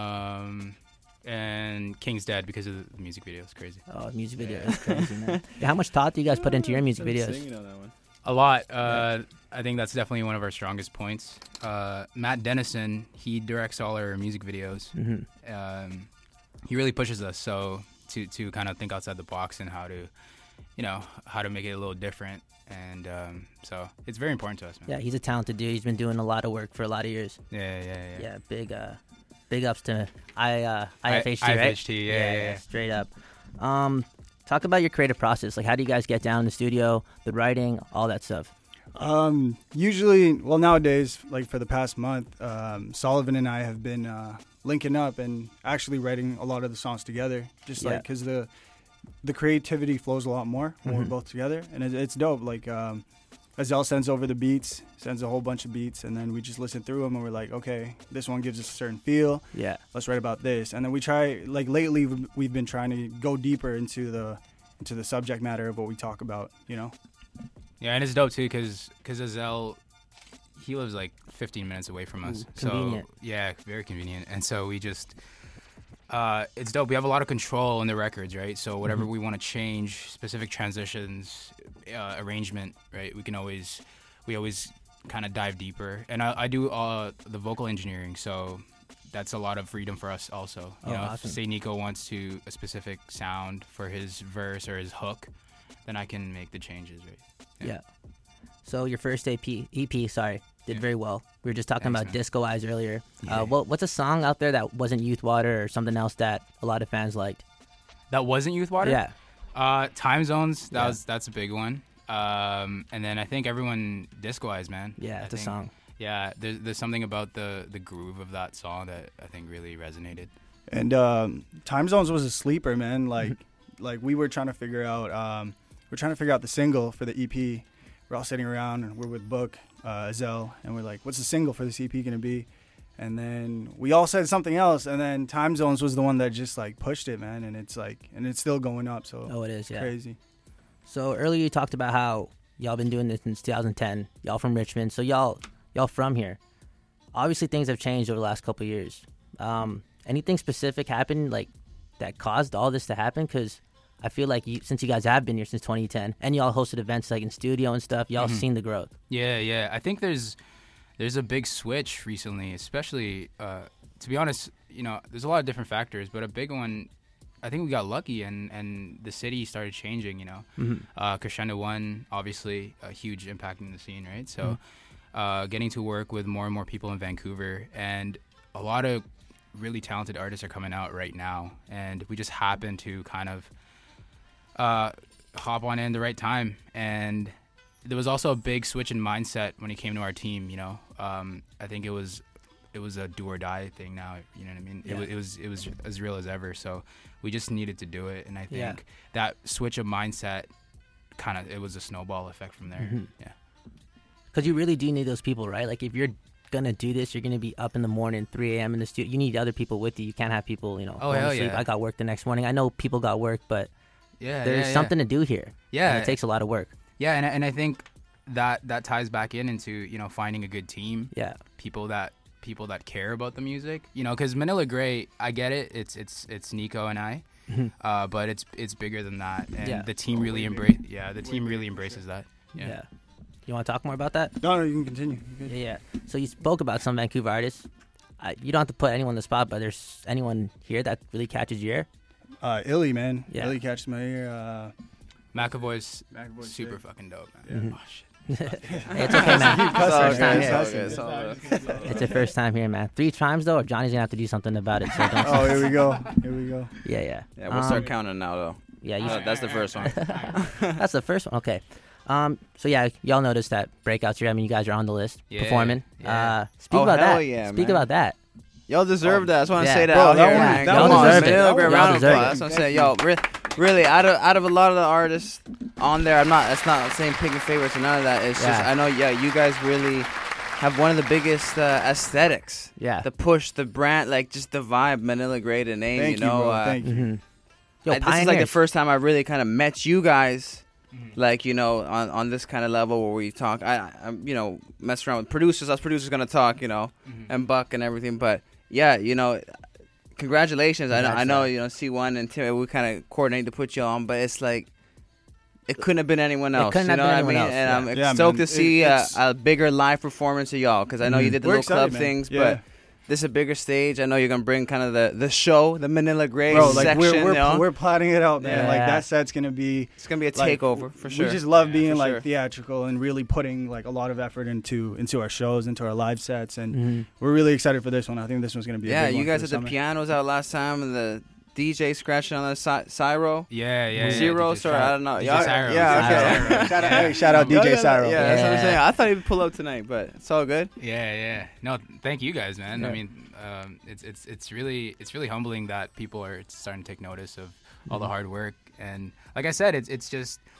And King's Dead because of the music video. It's crazy. Oh, music video is crazy, man. Yeah, how much thought do you guys put into your music videos? A lot. I think that's definitely one of our strongest points. Matt Dennison, he directs all our music videos. Mhm. He really pushes us to kind of think outside the box and how to make it a little different. And so it's very important to us, man. Yeah, he's a talented dude. He's been doing a lot of work for a lot of years. Yeah. Yeah, big ups to IFHT, right? IFHT, yeah. Straight up. Talk about your creative process. Like, how do you guys get down in the studio, the writing, all that stuff? Usually, well, nowadays, like for the past month, Sullivan and I have been linking up and actually writing a lot of the songs together. Just like because the creativity flows a lot more when we're both together, and it's dope. Like Azelle sends over the beats, sends a whole bunch of beats, and then we just listen through them, and we're like, okay, this one gives us a certain feel. Yeah. Let's write about this, and then we try. Like lately, we've been trying to go deeper into the subject matter of what we talk about. You know. Yeah, and it's dope too because Azelle, he lives like 15 minutes away from us. Convenient. So yeah, very convenient. And so we just, it's dope. We have a lot of control in the records, right? So whatever we want to change, specific transitions, arrangement, right? We always kind of dive deeper. And I do the vocal engineering, so that's a lot of freedom for us also. You know, awesome. if say Nico wants to a specific sound for his verse or his hook, then I can make the changes, right? Yeah. So your first EP, did very well. We were just talking about Disco Eyes earlier. Yeah. What's a song out there that wasn't Youth Water or something else that a lot of fans liked? That wasn't Youth Water? Yeah. Time Zones, that's a big one. And then I think everyone, Disco Eyes, man. Yeah, it's a song. Yeah, there's something about the groove of that song that I think really resonated. And Time Zones was a sleeper, man. Like we were trying to figure out the single for the EP. We're all sitting around and we're with Book, Zell, and we're like, what's the single for this EP gonna be? And then we all said something else, and then Time Zones was the one that just like pushed it, man. And it's still going up. So it is, yeah. Crazy. So earlier you talked about how y'all been doing this since 2010. Y'all from Richmond, so y'all from here. Obviously things have changed over the last couple of years. Anything specific happened like that caused all this to happen? Because I feel like since you guys have been here since 2010, and y'all hosted events like in studio and stuff, y'all seen the growth. Yeah. I think there's a big switch recently, especially to be honest. You know, there's a lot of different factors, but a big one, I think we got lucky and the city started changing. You know, Crescendo One, obviously a huge impact in the scene, right? So getting to work with more and more people in Vancouver, and a lot of really talented artists are coming out right now, and we just happen to kind of hop on in the right time. And there was also a big switch in mindset when it came to our team. You know, I think it was a do or die thing now. You know what I mean? Yeah. It was as real as ever. So we just needed to do it, and I think that switch of mindset it was a snowball effect from there. Yeah. Because you really do need those people, right? Like if you're gonna do this, you're gonna be up in the morning, 3 a.m. in the studio. You need other people with you. You can't have people, going to sleep. I got work the next morning. I know people got work, but there's something to do here. Yeah, and it takes a lot of work. Yeah, and I think that ties back into finding a good team. Yeah, people that care about the music. Because Manila Grey, I get it. It's Nico and I, but it's bigger than that. And the team really embraces that. Yeah. You want to talk more about that? No, you can continue. Yeah. So you spoke about some Vancouver artists. You don't have to put anyone on the spot, but there's anyone here that really catches your ear? Illy, man. Yeah. Illy catches my ear. McAvoy's super fucking dope, man. Oh, shit. Hey, it's okay, man. It's the first time here, man. 3 times, though, or Johnny's going to have to do something about it. So don't here we go. Yeah. Yeah, we'll start counting now, though. Yeah, that's the first one. That's the first one. Okay. So yeah, y'all noticed that breakouts here. I mean, you guys are on the list performing. Yeah. Speak about that. Yeah, Speak man. about that. Y'all deserve that. I just want to say that Bro, out that here, one- man. that Come one on, deserved man. it. Little bit of Y'all round of deserved applause. it. That's what I'm saying. Yo, really, out of a lot of the artists on there, it's not saying picking favorites or none of that. It's just I know, you guys really have one of the biggest aesthetics. Yeah. The push, the brand, like just the vibe, Manila Grey, the name. Thank you, bro. Thank you. Yo, this is like the first time I really kind of met you guys. Like, on this kind of level where we talk, I'm mess around with producers. Us producers gonna talk, and Buck and everything. But yeah, congratulations. I know, C1 and Tim, we kind of coordinate to put you on, but it's like it couldn't have been anyone else. It couldn't have been anyone else. And I'm stoked to see a bigger live performance of y'all, because I know you did the We're little club excited, man. things, Yeah. but this is a bigger stage. I know you're gonna bring kind of the show, the Manila Grey Bro, like section. we're plotting it out, man. Yeah. Like that set's gonna be. It's gonna be a like, takeover for sure. We just love being for like sure. theatrical and really putting like a lot of effort into our shows, into our live sets, and we're really excited for this one. I think this one's gonna be. a big you one guys for had the summer. pianos out last time and the DJ scratching on the Cyro. Yeah. Zero, DJ sorry, I don't know. DJ Y'all- Cyro. yeah, okay. Shout out DJ Cyro. Yeah, that's what I'm saying. I thought he'd pull up tonight, but it's all good. Yeah. No, thank you guys, man. I Yeah. mean, it's really humbling that people are starting to take notice of all the hard work, and like I said, it's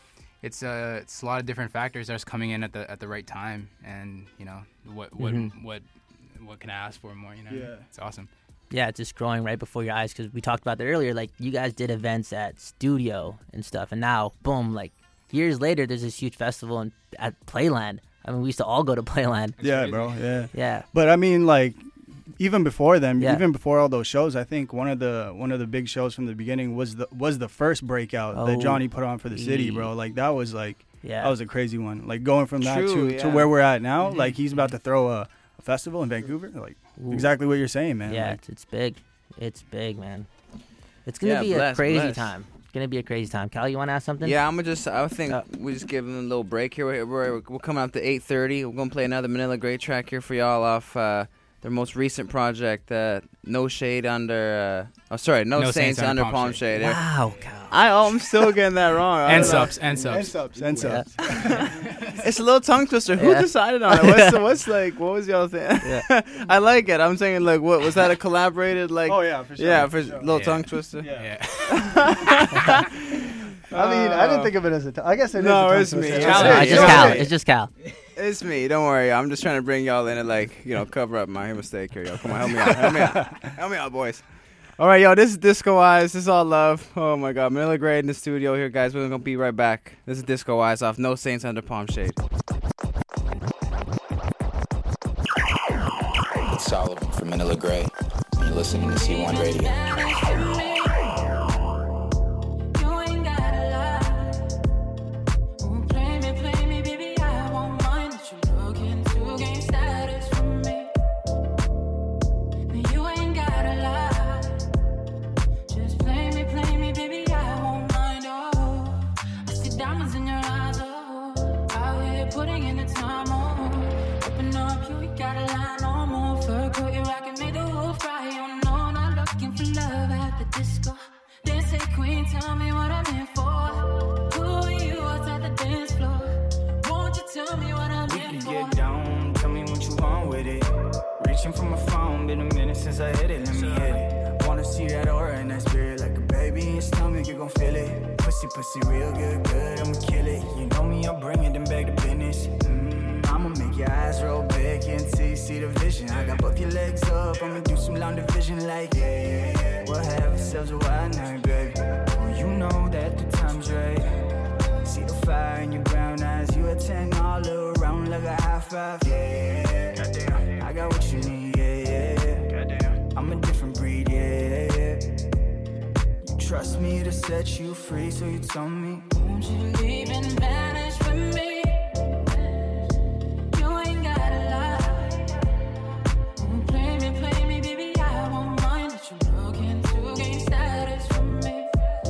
a lot of different factors that's coming in at the right time, and what can I ask for more? Yeah. It's awesome. Yeah, it's just growing right before your eyes, because we talked about that earlier. Like, you guys did events at studio and stuff, and now, boom, like, years later, there's this huge festival at Playland. I mean, we used to all go to Playland. Yeah, bro. Yeah. Yeah. But I mean, like, even before them, Yeah. even before all those shows, I think one of the big shows from the beginning was the first breakout that Johnny put on for the city, bro. Like that was that was a crazy one. Like going from that to where we're at now, like he's about to throw a festival in Vancouver. Like exactly what you're saying, man. Yeah, Like, it's big. It's big, man. It's gonna be a crazy time. It's gonna be a crazy time. Cal, you want to ask something? Yeah, I think we just give them a little break here. We're coming up to 8:30. We're gonna play another Manila Grey track here for y'all off their most recent project, No Shade Under. No Saints Under Palm Shade. Wow, Cal. I'm still getting that wrong. And subs. and subs. So It's a little tongue twister. Who Yeah. decided on it? What's like? What was y'all thing? Yeah. I like it. I'm saying like, what was that? A collaborated like? Oh, yeah, for sure. Yeah, For for sure. little Yeah. tongue twister. Yeah. I mean, I didn't think of it as I guess it is. No, a tongue it's me. twister. It's No, me. it's just It's Cal. me. It's just Cal. It's me. Don't worry. I'm just trying to bring y'all in and like, cover up my mistake here, yo. Come on, help me out. Help me out. Help me out, boys. All right, yo. This is Disco Eyes. This is all love. Oh my God, Manila Gray in the studio here, guys. We're gonna be right back. This is Disco Eyes off No Saints Under Palm Shade. It's Solomon from Manila Gray. And you're listening to C1 Radio. Putting in the time, oh, open up, you got a line on more. Fur coat, you rockin', make the whole fry. You know, not looking for love at the disco. They say, Queen, tell me what I'm here for. Who are you outside the dance floor? Won't you tell me what I'm here We for? can get down, tell me what you want with it. Reaching for my phone, been a minute since I hit it, let me hit it. Wanna see that aura and that spirit like a baby in your stomach, you gon' feel it. Pussy real good, I'ma kill it. You know me, I'll bring it, then back to business. I'ma make your eyes roll back until you see the vision. I got both your legs up, I'ma do some long division like, yeah. We'll have ourselves a wild night, baby. Oh, you know that the time's right. See the fire in your brown eyes, you a 10 all around like a high five. Yeah, goddamn. I got what you need, yeah. Goddamn. I'm a different breed, yeah. You trust me to set you free, so you told me. Won't you leave and vanish with me? You ain't gotta lie. Play me, baby, I won't mind that you're looking to gain status from me.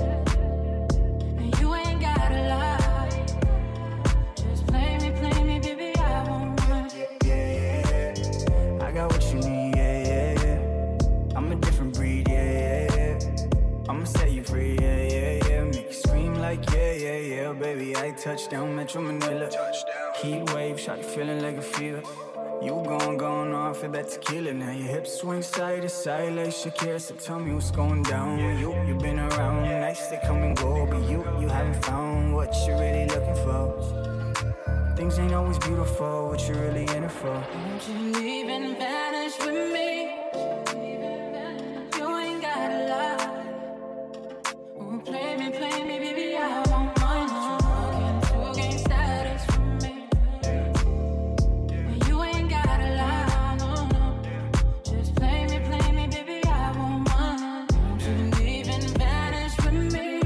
You ain't gotta lie. Just play me, baby, I won't mind. Yeah. I got what you need, yeah. I'm a different breed, yeah. I'ma set you free, yeah. Make you scream like, yeah. Baby, I touchdown, Metro Manila. Heat wave, shot you feeling like a fever. You going off of that tequila. Now your hips swing side to side like Shakira. So tell me what's going down. You been around, nights they come and go, but you haven't found what you're really looking for. Things ain't always beautiful, what you really in it for. Won't you leave and vanish with me? You ain't gotta lie. Play me, baby, I won't mind that you're looking to gain status from me. You ain't gotta lie, no. Just play me, baby, I won't mind. Won't you leave and vanish with me?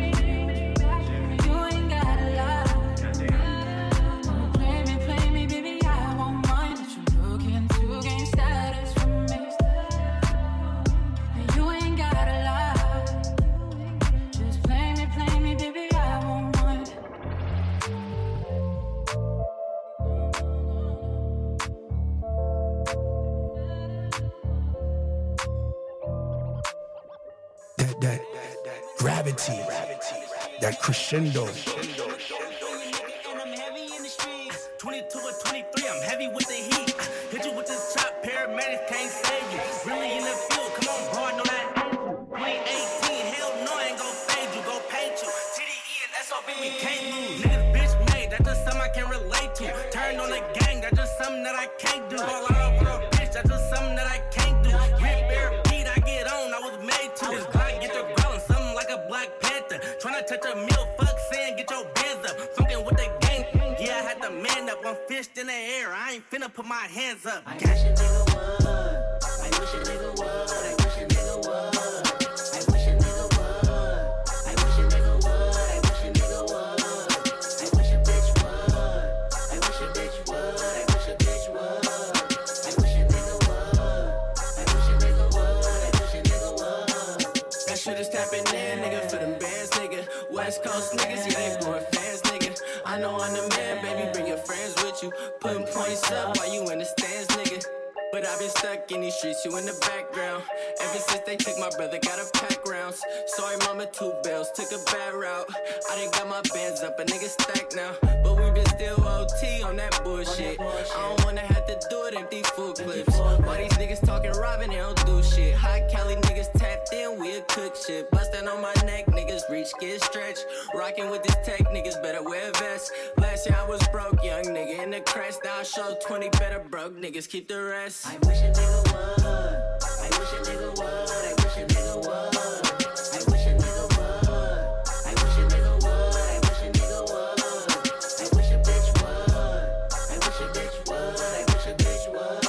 You ain't gotta lie. Play me, baby, I won't mind that you're looking to gain status from me. You ain't gotta lie. Just play me, baby, I won't mind. That gravity, that crescendo. 22 or 23, I'm heavy with the heat. Hit you with this chop, paramedics can't save you. Really in the field, come on, bro, I know that. 2018, hell no, I ain't gon' fade you, go paint you. TDE and SOB, we can't lose. Niggas bitch made, that's just something I can relate to. Turn on the gang, that's just something that I can't do. Fall out over a bitch, that's just something that I can't do. Rip bear beat, I get on, I was made to. This Glock get the growling, something like a Black Panther. Tryna touch a meal, fuck saying, get your bands up. Fucking with the gang, yeah, I had to man up. One fist in the air, I ain't finna put my hands up. I wish a nigga would. I wish a nigga would. I wish a nigga would. I wish a nigga would. I wish a nigga would. I wish a nigga would. I wish a bitch would. I wish a bitch would. I wish a bitch would. I wish a nigga would. I wish a nigga would. I wish a nigga would. That shit is tapping in, nigga, for them bands, nigga. West Coast niggas, yeah, they more fans, nigga. I know I'm the man, baby, bring your friends with you. Putting points up while you in the stands, nigga. But I've been been stuck in these streets, you in the background. Ever since they took my brother, got a pack rounds. Sorry, mama, 2 bells, took a bad route. I done got my bands up, a nigga stacked now. But we been still OT on that bullshit. I don't wanna have to do it, empty full clips. Why these niggas talking robbing, they don't do shit. High Cali niggas tapped in, we a cook shit. Bustin' on my neck, niggas reach, get stretched. Rockin' with this tech, niggas better wear vests. Last year I was broke, young nigga in the crash. Now I show 20 better broke, niggas keep the rest. I wish a nigga would. I wish a nigga would. I wish a nigga would. I wish a nigga would. I wish a nigga would. I wish a nigga would. I wish a bitch would. I wish a bitch would. I wish a bitch would.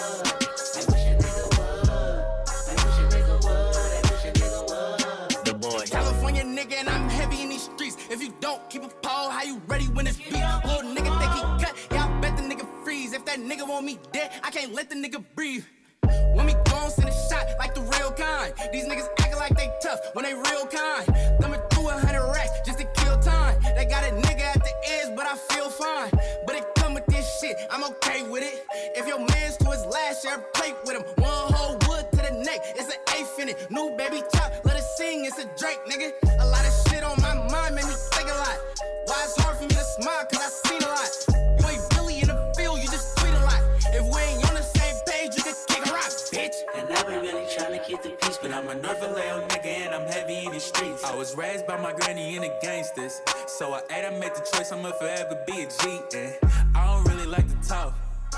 I wish a nigga would. I wish a nigga would. I wish a nigga would. The boy. California nigga and I'm heavy in these streets. If you don't keep a pole, how you ready when it's beat? Little nigga think he cut, yeah, I bet the nigga freeze. If that nigga want me dead, I can't let the nigga breathe. When we gon' send a shot like the real kind. These niggas acting like they tough when they real kind. Thumbing through 100 racks just to kill time. They got a nigga at the edge, but I feel fine. But it come with this shit, I'm okay with it. If your man's to his last, share a plate with him. One whole wood to the neck, it's an eighth in it. New baby chop, let it sing, it's a Drake, nigga. A lot of shit on my mind made me think a lot. Why it's hard for me to smile, cause I seen a lot. You ain't really in the field, you just tweet a lot. If we ain't on the same page, you can kick a rock, bitch. And I've been really trying to keep the peace, but I'm a North Vallejo nigga and I'm heavy in the streets. I was raised by my granny and the gangsters, so I made the choice, I'ma forever be a G. And I don't really like to talk.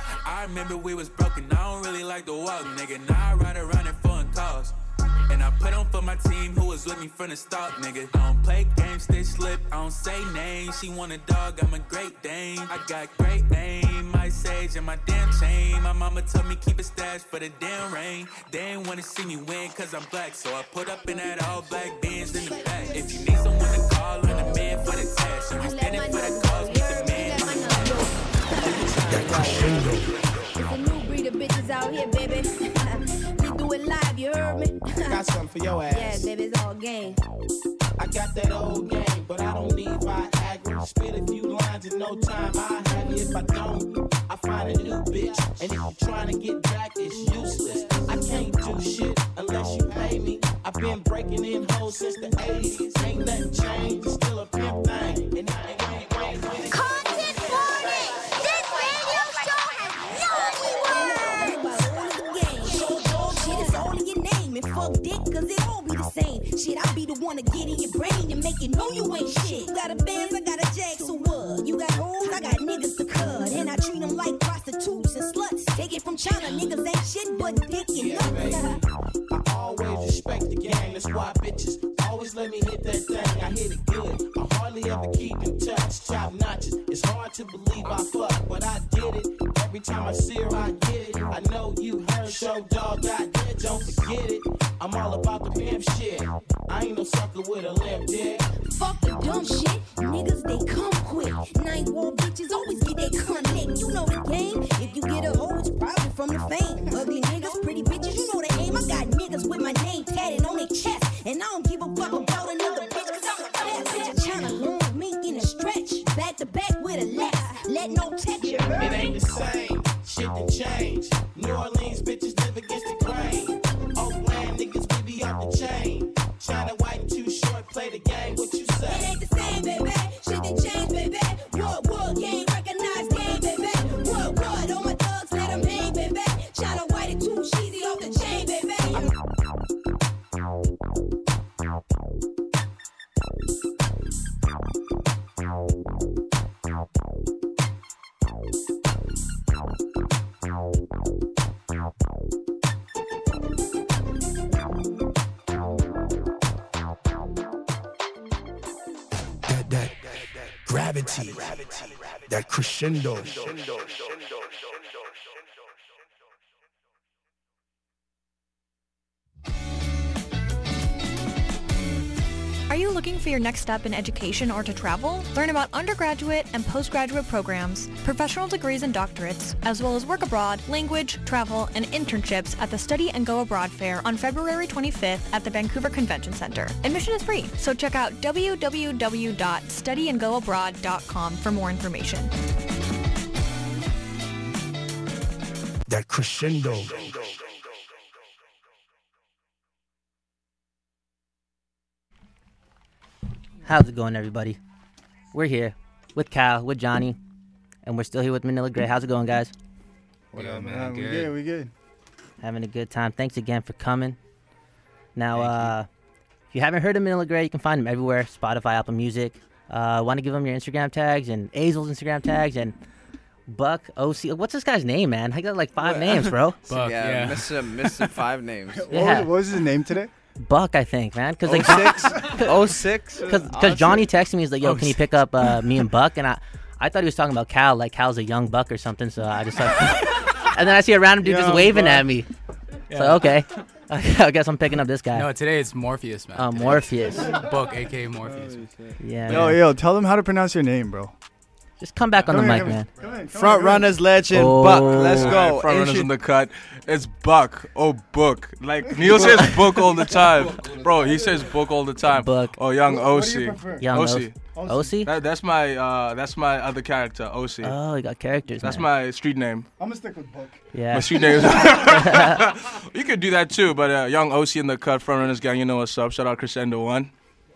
I remember we was broken, I don't really like to walk, nigga. Now I ride around in foreign cars. And I put on for my team who was with me from the start, nigga. I don't play games, stay slip, I don't say names. She want a dog, I'm a Great Dane. I got great name, my sage and my damn chain. My mama told me keep a stash for the damn rain. They ain't wanna see me win cause I'm black, so I put up in that all black Benz in the back. If you need someone to call, I'm the man for the task. If you standing for the cause, be the man in the It's a new breed of bitches out here, baby. We do it live, you heard me? Got something for your ass. Yeah, baby, it's all game. I got that old game, but I don't need Viagra. Spit a few lines in no time, I'll have you. If I don't, I find a new bitch. And if you're trying to get back, it's useless. I can't do shit unless you pay me. I've been breaking in hoes since the 80s. Ain't nothing changed, it's still a pimp thing. And I ain't Content warning! This radio show has no words! Shit is all in your name. And fuck dick, cause it all be the same. Shit, I be the one to get in your brain and make you know you ain't shit. You got a Benz, I got a Jag, so what? You got hoes, I got niggas to cut. And I treat them like prostitutes and sluts. Take it from China, niggas ain't shit but dick and nuts. I always respect the game, that's why bitches always let me hit that thing. I hit it good, I hardly ever keep in touch. Top notches, it's hard to believe I fuck, but I did it. Every time I see her, I get it. I know you heard Show Dog got dead, don't forget it. I'm all about the pimp shit. I ain't no sucker with a limp dick. Fuck the dumb shit, niggas they come quick. Night wall bitches always get their cunt licked. You know the game, if you get a hoe, it's probably from the fame. Ugly niggas, pretty bitches, you know the aim. I got niggas with my name tatted on their chest, and I don't give a fuck about another bitch, cause I'm the best. Bitch, China long, mink in a stretch, back to back with a left, let no texture. It ain't the same, shit done changed. New Orleans bitches live against the grain. Oakland niggas, we be off the chain. China white and too short, play the game, what you say? It ain't the same, baby, shit done changed, baby. What, game, recognize game, baby. What, all my thugs, let them hang, baby. China white and too cheesy off the chain, baby. That gravity, that crescendo. Are you looking for your next step in education or to travel? Learn about undergraduate and postgraduate programs, professional degrees and doctorates, as well as work abroad, language, travel, and internships at the Study and Go Abroad Fair on February 25th at the Vancouver Convention Center. Admission is free, so check out www.studyandgoabroad.com for more information. That crescendo. How's it going, everybody? We're here with Cal, with Johnny, and we're still here with Manila Gray. How's it going, guys? What up, man? We good. Having a good time. Thanks again for coming. Now, if you haven't heard of Manila Gray, you can find him everywhere. Spotify, Apple Music. Want to give him your Instagram tags and Azel's Instagram tags and Buck, OC. What's this guy's name, man? I got like 5 names, bro. Buck, yeah. Missing 5 names. Yeah. What was his name today? Buck, I think, man. Cause like 06? Because Johnny texted me, he's like, yo, can you pick up me and Buck? And I thought he was talking about Cal, like Cal's a young Buck or something. So I just like, and then I see a random dude just waving at me. Yeah. So okay, I guess I'm picking up this guy. No, today it's Morpheus, man. Today Morpheus. Buck, aka Morpheus. Yeah. Yo, tell them how to pronounce your name, bro. Just come back on the mic, man. Front runners legend, Buck. Let's go. Front runners in the cut. It's Buck. Oh, Book. Like Neil says Book all the time. Bro, he says Book all the time. Buck. Oh, young OC. Young OC. OC? That's my other character, OC. Oh, you got characters. That's man. my street name. I'm gonna stick with Book. Yeah. My street name is You could do that too, but young OC in the cut, front runners gang, you know what's up. Shout out Crescendo 1.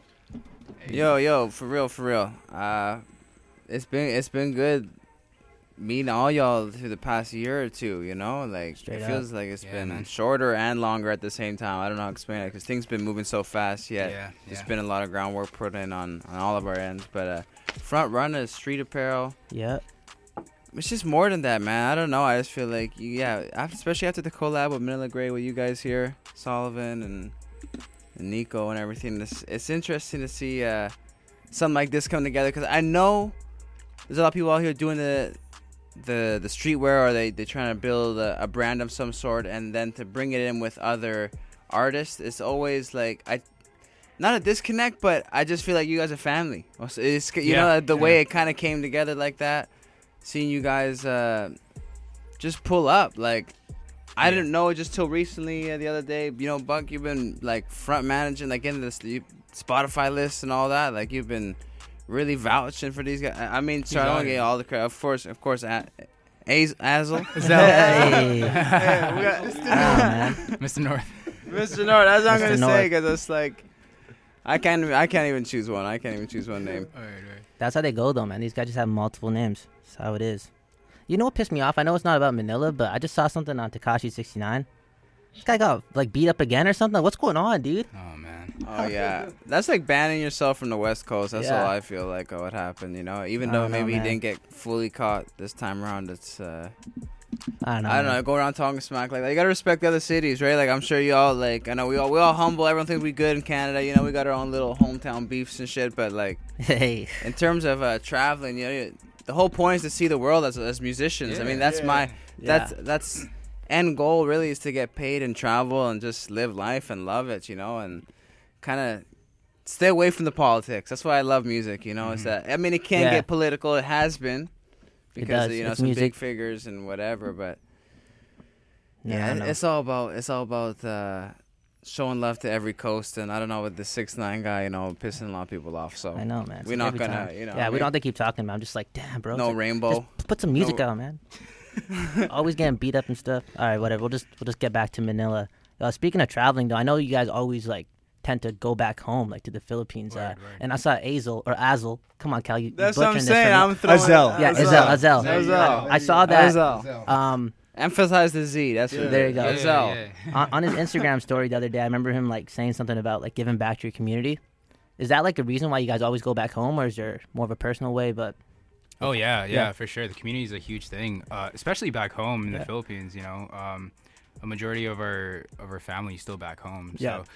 Yo, for real. It's been good meeting all y'all through the past year or two, you know? Like, Straight it feels up. like it's been man. shorter and longer at the same time. I don't know how to explain it because things been moving so fast yet. There's been a lot of groundwork put in on all of our ends. But front runners, street apparel. Yeah. It's just more than that, man. I don't know. I just feel like, especially after the collab with Manila Gray with you guys here, Sullivan and Nico and everything. It's interesting to see something like this come together because I know there's a lot of people out here doing the streetwear, or they trying to build a brand of some sort, and then to bring it in with other artists, it's always like not a disconnect, but I just feel like you guys are family. It's the way it kind of came together like that. Seeing you guys just pull up, like I didn't know it just till recently. The other day, Buck, you've been like front managing, like in this Spotify list and all that. Like you've been really vouching for these guys. I mean, sorry, I don't get all the credit. Of course, Azel. Hey. We got Mr. North. Mr. North. That's what I'm gonna North. say because it's like I can't even choose one. I can't even choose one name. All right. That's how they go, though, man. These guys just have multiple names. That's how it is. You know what pissed me off? I know it's not about Manila, but I just saw something on Tekashi 69. This guy got like beat up again or something. What's going on, dude? Oh man. Oh yeah, that's like banning yourself from the West Coast. That's Yeah. all I feel like what happened. Even I though don't know, maybe he man. didn't get fully caught this time around, it's I don't know. I don't know. Go around talking smack like that. You gotta respect the other cities, right? Like I'm sure you all like. I know we all humble. Everyone thinks we good in Canada. We got our own little hometown beefs and shit. But like, Hey. in terms of traveling, the whole point is to see the world as musicians. I mean, that's that's end goal really is to get paid and travel and just live life and love it, and kind of stay away from the politics. That's why I love music. Is that it can Yeah. get political. It has been because does. It's some music. big figures and whatever, but. Yeah, I know. it's all about showing love to every coast, and I don't know with the 6ix9ine guy, pissing a lot of people off. So I know, man. It's We're like not every gonna, time. Yeah, we don't have to keep talking about it. I'm just like, damn, bro. No It's like, rainbow. Just put some music No- out, man. Always getting beat up and stuff. All right, whatever. We'll just get back to Manila. Speaking of traveling, though, I know you guys always like tend to go back home, like to the Philippines. And I saw Azel. Come on, Cal. You That's what I'm butchering this saying. for me. I'm throwing Azel. Yeah, Azel. I saw that. Azel. Emphasize the Z. That's what There you go. Azel. On his Instagram story the other day, I remember him like saying something about like giving back to your community. Is that like a reason why you guys always go back home, or is there more of a personal way? But Oh yeah, for sure. The community is a huge thing, especially back home in the Philippines. A majority of our family is still back home. So,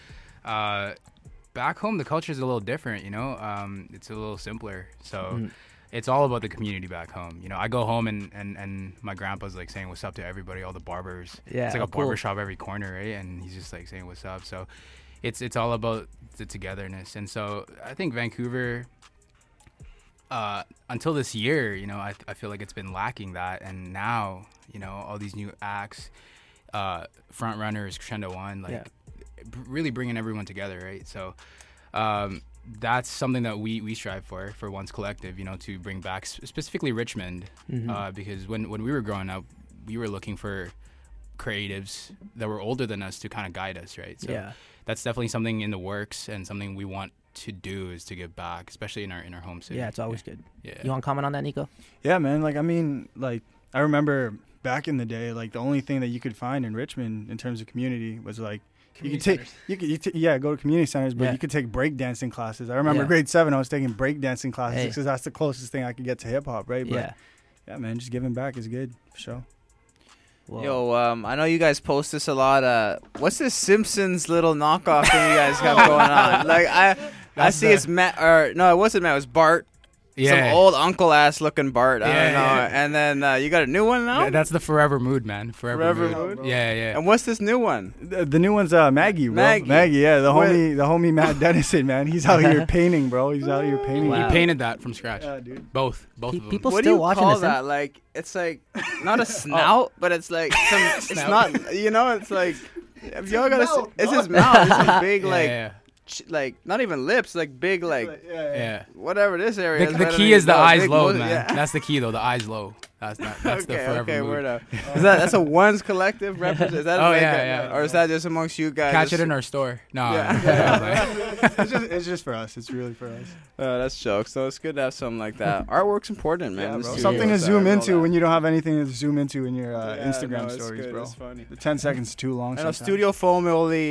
back home the culture is a little different. It's a little simpler. So, it's all about the community back home. I go home and my grandpa's like saying what's up to everybody, all the barbers. Yeah, it's like a cool. barber shop every corner, right? And he's just like saying what's up. So, it's all about the togetherness. And so I think Vancouver. Until this year, I feel like it's been lacking that, and now, all these new acts, front runners, Crescendo 1, really bringing everyone together, right? So, that's something that we strive for Once Collective, to bring back specifically Richmond, because when we were growing up, we were looking for creatives that were older than us to kind of guide us, right? So that's definitely something in the works and something we want to do is to give back, especially in our home city. Yeah, it's always good. Yeah. You want to comment on that, Nico? Yeah, man. Like, I mean, like, I remember back in the day, like, the only thing that you could find in Richmond in terms of community was, like, you could take, go to community centers, but you could take breakdancing classes. I remember grade 7, I was taking breakdancing classes because that's the closest thing I could get to hip hop, right? But yeah, man, just giving back is good for sure. Whoa. Yo, I know you guys post this a lot. What's this Simpsons little knockoff thing you guys got going on? Like, I see it's Matt, or no, it wasn't Matt, it was Bart. Yeah. Some old uncle ass looking Bart. I don't know. Yeah. And then you got a new one now? Yeah, that's the Forever Mood, man. Forever Mood. Yeah. And what's this new one? The new one's Maggie, bro. Maggie, yeah. The homie Matt Dennison, man. He's out here painting, bro. He's out here painting. He painted that from scratch. Yeah, dude. Both of them. People what still do you watching call this? that? Like, it's like not a snout, but it's like some. It's not. You know, it's like. If y'all gotta. It's his mouth. It's a big like not even lips, like big like whatever this area. The key is the eyes low, man. Yeah. That's the key though. The eyes low. That's the Forever Mood. Word up. That's a One's collective represent? Is that or is that just amongst you guys? Catch it in our store. No. It's just for us. It's really for us. That's jokes. So it's good to have something like that. Artwork's important, man. Yeah, something to zoom into when you don't have anything to zoom into in your Instagram stories, good. bro. It's funny. The 10 seconds is too long. And studio foam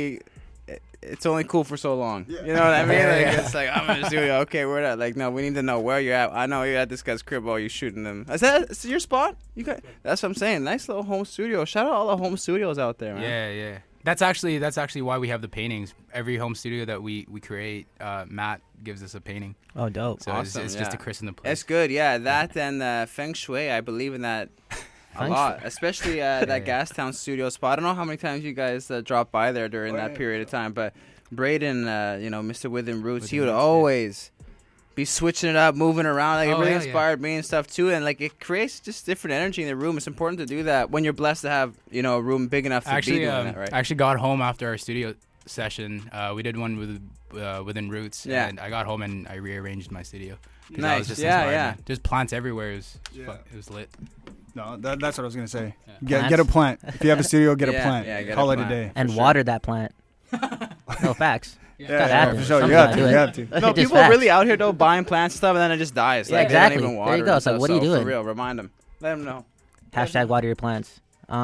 it's only cool for so long. You know what I mean? Like, it's like, I'm in the studio. Okay, where at? Like, no, we need to know where you're at. I know you're at this guy's crib while you're shooting them. Is your spot? That's what I'm saying. Nice little home studio. Shout out all the home studios out there, man. Yeah. That's actually why we have the paintings. Every home studio that we create, Matt gives us a painting. Oh, dope. So awesome, it's just to christen the place. It's good, yeah. That and Feng Shui, I believe in that a lot, especially that Gastown studio spot. I don't know how many times you guys dropped by there during that period of time, but Braden, Mr. Within Roots, he would always be switching it up, moving around. Like, it really inspired me and stuff too, and like it creates just different energy in the room. It's important to do that when you're blessed to have a room big enough to be doing that, right? I actually got home after our studio session. We did one with Within Roots, and I got home and I rearranged my studio. Nice, I was just inspired. There's plants everywhere. It was lit. No, that's what I was gonna say. Get a plant. If you have a studio, get a plant. Yeah, Call it a day. And water that plant. No, facts. Yeah, for sure. You have to. No, people are really out here though buying plant stuff and then it just dies. Yeah, like, exactly. They don't even water there you go. It's like, what are you doing? For real, remind them. Let them know. Hashtag water your plants.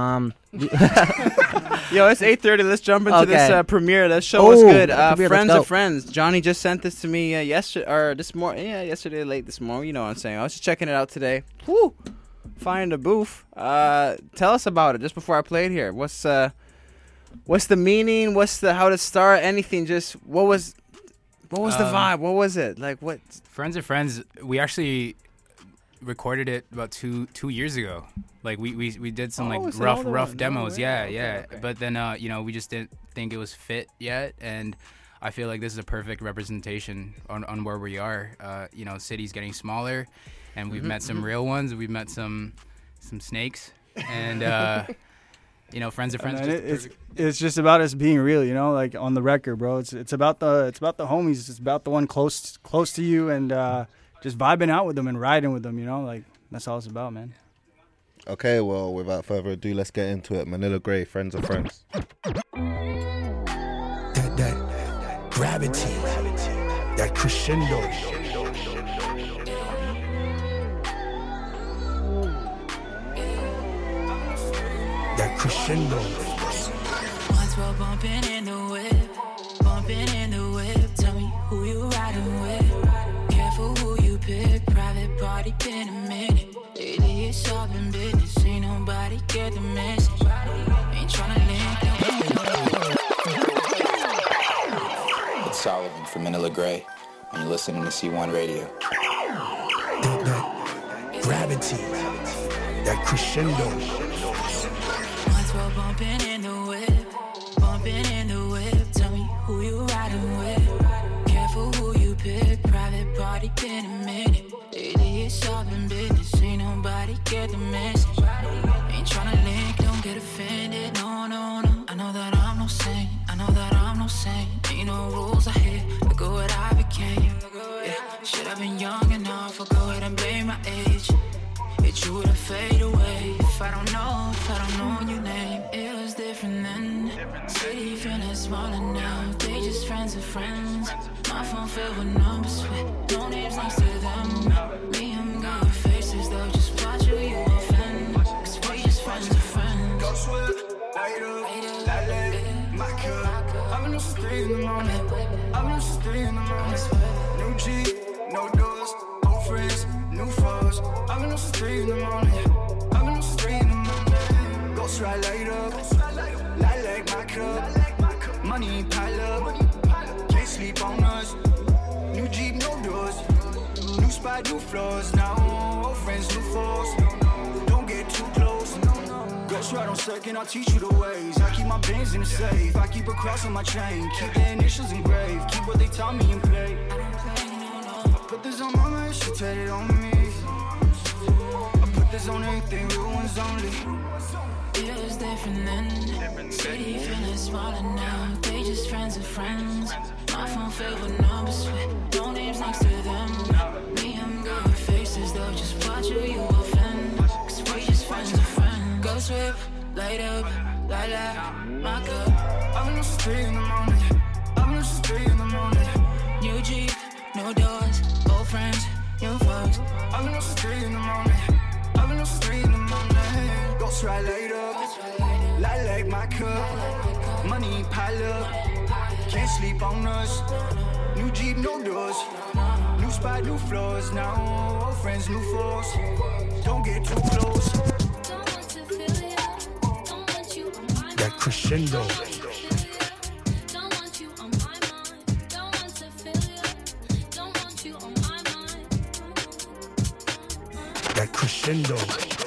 Yo, it's 8:30. Let's jump into this premiere. This show was good. Friends of Friends. Johnny just sent this to me yesterday or this morning. Yeah, yesterday late this morning. You know what I'm saying. I was just checking it out today. Woo! Find the booth. Tell us about it just before I play it here. What's the meaning? How to start? Anything? Just what was the vibe? What was it like? What? Friends of Friends. We actually recorded it about two years ago. Like we did some rough demos. Yeah. But then we just didn't think it was fit yet, and I feel like this is a perfect representation on where we are. City's getting smaller, and we've met some real ones. We've met some snakes, and Friends of Friends. It's just about us being real, like on the record, bro. It's about the homies. It's about the one close to you, and just vibing out with them and riding with them. Like that's all it's about, man. Okay, well, without further ado, let's get into it. Manila Grey, Friends of Friends. That gravity, that crescendo. That crescendo. Once we're bumping in the whip, tell me who you riding with. Careful who you pick, private party been a minute. Lately it's all been business, ain't nobody get the message. Ain't tryna link It's Sullivan from Manila Grey, and you're listening to C1 Radio. That gravity, that crescendo. Once we're bumping in the whip, tell me who you riding with. Careful who you pick, private party been a minute. Lately it's all been business, ain't nobody get the message. Ain't tryna link, don't get offended, no. I know that I'm no saint, ain't no rules I hit, look at what I became. Yeah, should have been young enough, I'll go ahead and blame my age. It you would've fade away if I don't know your name. It was different then. City feeling smaller now. They just friends of friends. My phone filled with numbers with no names next to them. Me and got faces, they'll just watch you, you offend. Cause we just friends to friends. Go swift, light up, light my cup. I've been up since 3 in the morning. I've been up since 3 in the morning. New Jeep, no doors, old friends, new foes. I've been up since 3 in the morning. I've been up since 3 in the morning. Ghost ride, light up, light my cup. Money pile up, can't sleep on us. New Jeep, no doors, new spot, new floors. Now old friends, new foes. Don't get too close. Ghost ride on second, I'll teach you the ways. I keep my bands in the safe, I keep a cross on my chain. Keep the initials engraved, keep what they taught me and play. I put this on my mind, she tatted on me. I put this on everything, real ones only. It was different then. City feeling smaller now. They just friends of friends. My phone filled with numbers with no names next to them. Me and got faces, they'll just watch you, you offend. Cause we just friends of friends. Ghost whip, light up, my cup. I've been up since 3 in the morning. I've been up since 3 in the morning. New Jeep, no doors, old friends, new folks. I've been up since 3 in the morning. I've been up since 3 in the morning. Ghost ride, light up, light my cup. Money pile up, can't sleep on us. New Jeep, no doors, new spot, new floors. Now old friends, new foes. Don't get too close. That crescendo. That crescendo.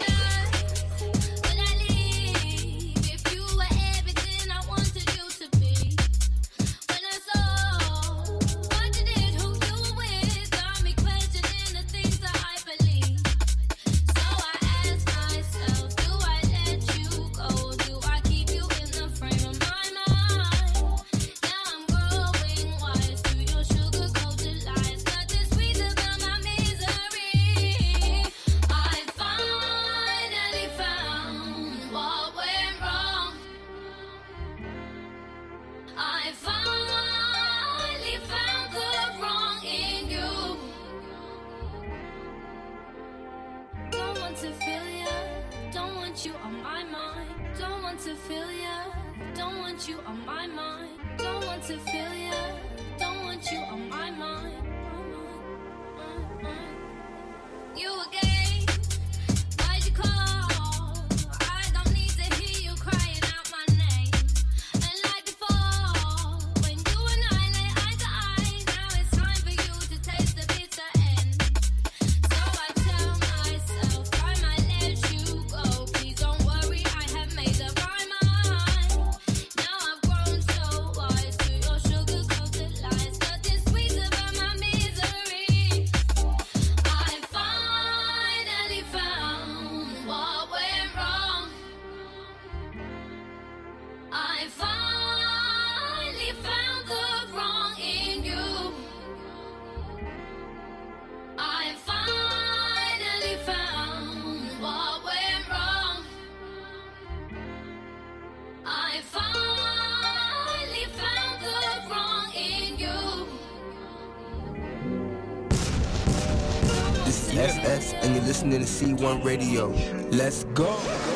SS, and you're listening to C1 Radio. Let's go.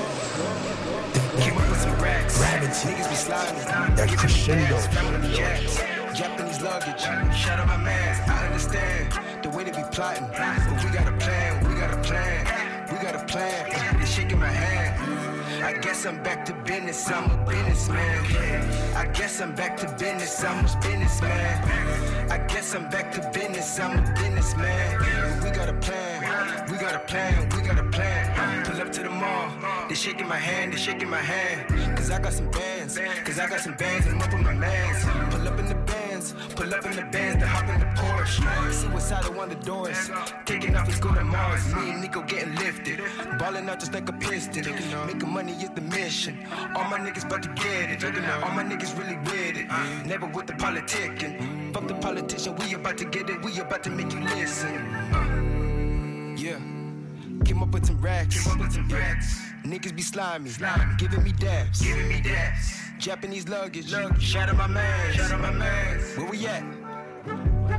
Came up with some racks. Niggas be sliding. That crescendo. Japanese luggage. Shout out my mans. I understand the way they be plotting. But we got a plan. We got a plan. We got a plan. They shaking my hand. I guess I'm back to business. I'm a businessman. I guess I'm back to business. I'm a businessman. I guess I'm back to business. I'm a businessman. We got a plan. We got a plan. We got a plan. Pull up to the mall. They shaking my hand. They shaking my hand. Cause I got some bands. Cause I got some bands. And I'm up with my mans. Pull up in the bands. Pull up in the bands. Then hop in the Porsche. Suicidal on the doors. Taking off, let's go to Mars. Me and Nico getting lifted. Balling out just like a piston. Making money is the mission. All my niggas about to get it. All my niggas really with it. Never with the politicking. Fuck the politician, we about to get it. We about to make you listen. Yeah. Came up with some racks. Niggas be slimy. Giving me dabs. Japanese luggage. Shout out my man. Where we at?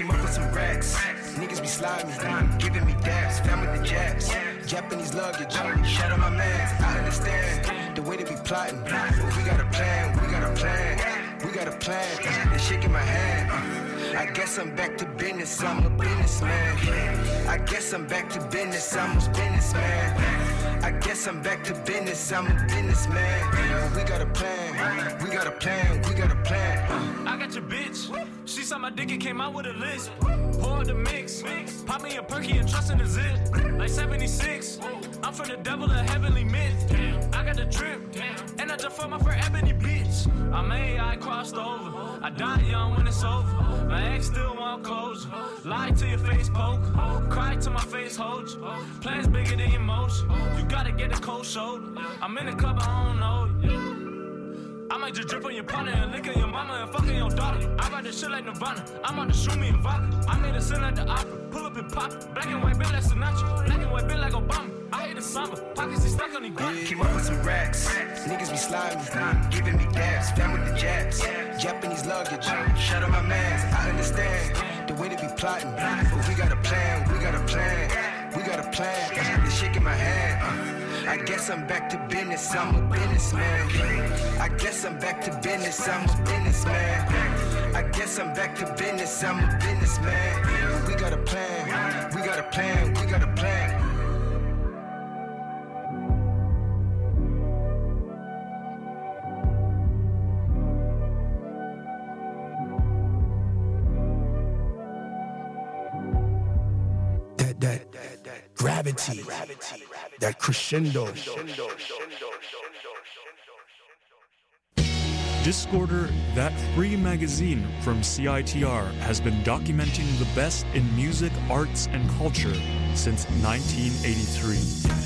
Came up with some racks. Niggas be sliding me, giving me dabs. Found with the jabs. Japanese luggage. Shout out my mans. I understand the way they be plotting. But we got a plan. We got a plan. We got a plan. They shaking my hand. I guess I'm back to business. I'm a businessman. I guess I'm back to business. I'm a businessman. I guess I'm back to business. I'm a businessman. We got a plan. We got a plan. We got a plan. I got your bitch. She saw my dick and came out with a list. Pour the mix. Pop me a perky and trust in the zip. Like 76. I'm from the devil of heavenly myth. I got the drip. And I just fuck my for ebony bitch. I'm AI crossed over. I die young when it's over. My ex still want closure. Lie to your face poke. Cry to my face hold you. Plans bigger than emotion. You gotta get a cold shoulder. I'm in the club, I don't know you. I might just drip on your partner and lick on your mama and fucking your daughter. I ride this shit like Nirvana. I'm on the shoot me and vodka. I made a sin like the opera. Pull up and pop. Black and white bit like Sinatra. Black and white bit like Obama. I hate the summer. Pockets is stuck on the ground. Came up with some racks. Niggas be sliding me, giving me dabs. Found with the jabs. Japanese luggage. Shout out my mans. I understand the way they be plotting. But we got a plan. We got a plan. We got a plan. They shaking my hand. I guess I'm back to business. I'm a businessman. I guess I'm back to business. I'm a businessman. I guess I'm back to business. I'm a businessman. We got a plan. We got a plan. We got a plan. That gravity, that crescendo. Discorder, that free magazine from CITR, has been documenting the best in music, arts, and culture since 1983.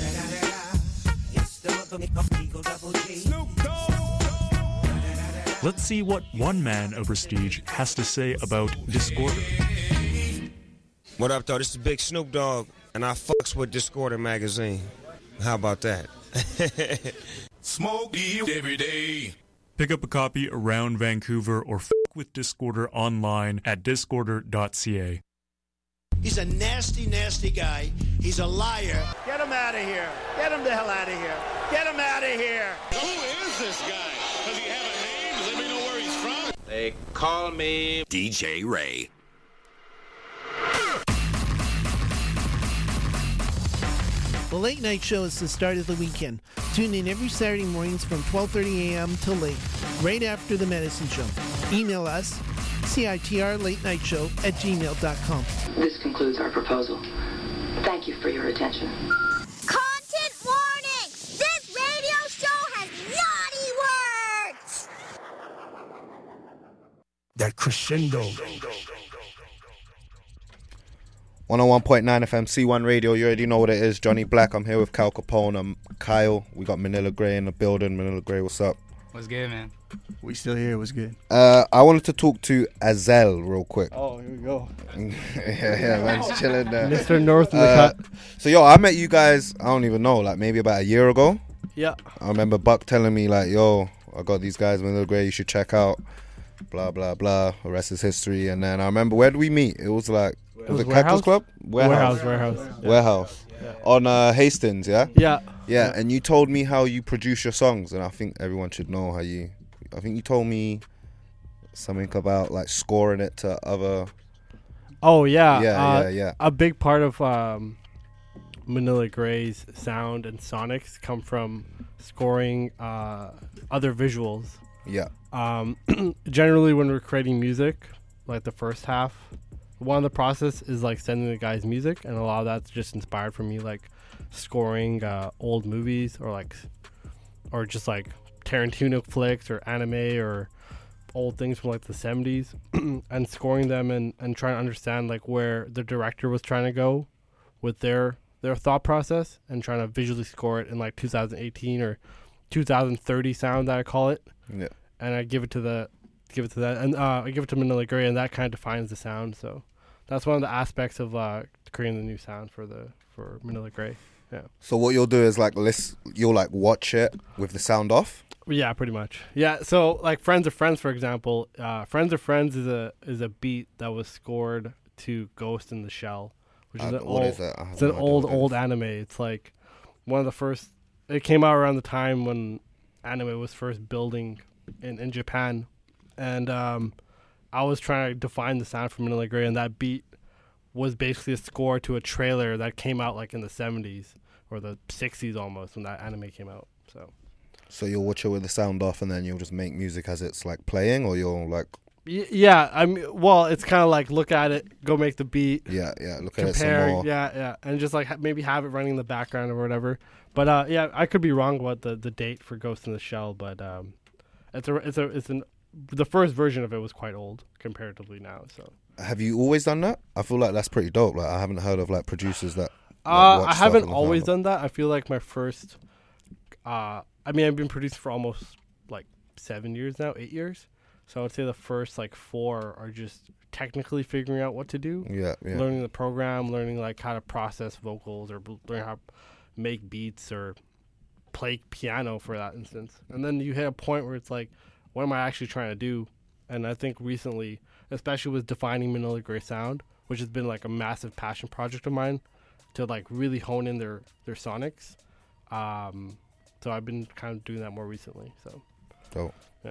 Let's see what one man of prestige has to say about Discorder. What up, though? This is Big Snoop Dogg, and I fucks with Discorder magazine. How about that? Smoke every day. Pick up a copy around Vancouver or fuck with Discorder online at discorder.ca. He's a nasty, nasty guy. He's a liar. Get him out of here. Get him the hell out of here. Get him out of here. Who is this guy? Does he have a name? Let me know where he's from. They call me DJ Ray. The Late Night Show is the start of the weekend. Tune in every Saturday mornings from 12:30 a.m. till late, right after the Medicine Show. Email us, citrlatenightshow@gmail.com. This concludes our proposal. Thank you for your attention. Content warning! This radio show has naughty words! That crescendo. 101.9 FM C1 Radio. You already know what it is. Johnny Black. I'm here with Cal Capone and Kyle. We got Manila Gray in the building. Manila Gray, what's up? What's good, man? We still here. What's good? I wanted to talk to Azel real quick. Oh, here we go. yeah, man's chilling there. Mr. North in the cut. So, yo, I met you guys, I don't even know, like maybe about a year ago. Yeah. I remember Buck telling me, like, yo, I got these guys, Manila Gray, you should check out. Blah, blah, blah. The rest is history. And then I remember, where did we meet? It was like, was it Cactus Club? Warehouse. Warehouse. Yeah. On Hastings, yeah? Yeah. Yeah, and you told me how you produce your songs, and I think everyone should know how you... I think you told me something about, like, scoring it to other... Oh, yeah. Yeah. A big part of Manila Gray's sound and sonics come from scoring other visuals. Yeah. Generally, when we're creating music, like the first half... One of the process is like sending the guys music, and a lot of that's just inspired from me, like scoring old movies or just like Tarantino flicks or anime or old things from like the 70s and scoring them and trying to understand like where the director was trying to go with their thought process and trying to visually score it in like 2018 or 2030 sound that I call it. Yeah. And I give it to that, and I give it to Manila Gray, and that kind of defines the sound. So that's one of the aspects of creating the new sound for Manila Gray. Yeah. So what you'll do is you'll like watch it with the sound off. Yeah, pretty much. Yeah. So like Friends of Friends, for example, Friends of Friends is a beat that was scored to Ghost in the Shell, which is what is that? I have it's an no idea what that old anime. It's like one of the first. It came out around the time when anime was first building in Japan, and I was trying to define the sound for Manila Grey, and that beat was basically a score to a trailer that came out like in the 70s or the 60s almost when that anime came out. So you'll watch it with the sound off, and then you'll just make music as it's like playing, or you'll like. Yeah, I mean, well, it's kind of like look at it, go make the beat. Yeah, look compare, at it some more. Yeah, and just like maybe have it running in the background or whatever. But yeah, I could be wrong about the date for Ghost in the Shell, but the first version of it was quite old comparatively now. So have you always done that? I feel like that's pretty dope. Like I haven't heard of like producers that. I haven't always done that. I feel like my first. I mean, I've been producing for almost like 7 years now, 8 years. So I would say the first like 4 are just technically figuring out what to do. Yeah. Learning the program, learning like how to process vocals, or learn how to make beats or play piano for that instance. And then you hit a point where it's like, what am I actually trying to do? And I think recently, especially with defining Manila Grey sound, which has been like a massive passion project of mine, to like really hone in their sonics. So I've been kind of doing that more recently. So, dope. Yeah.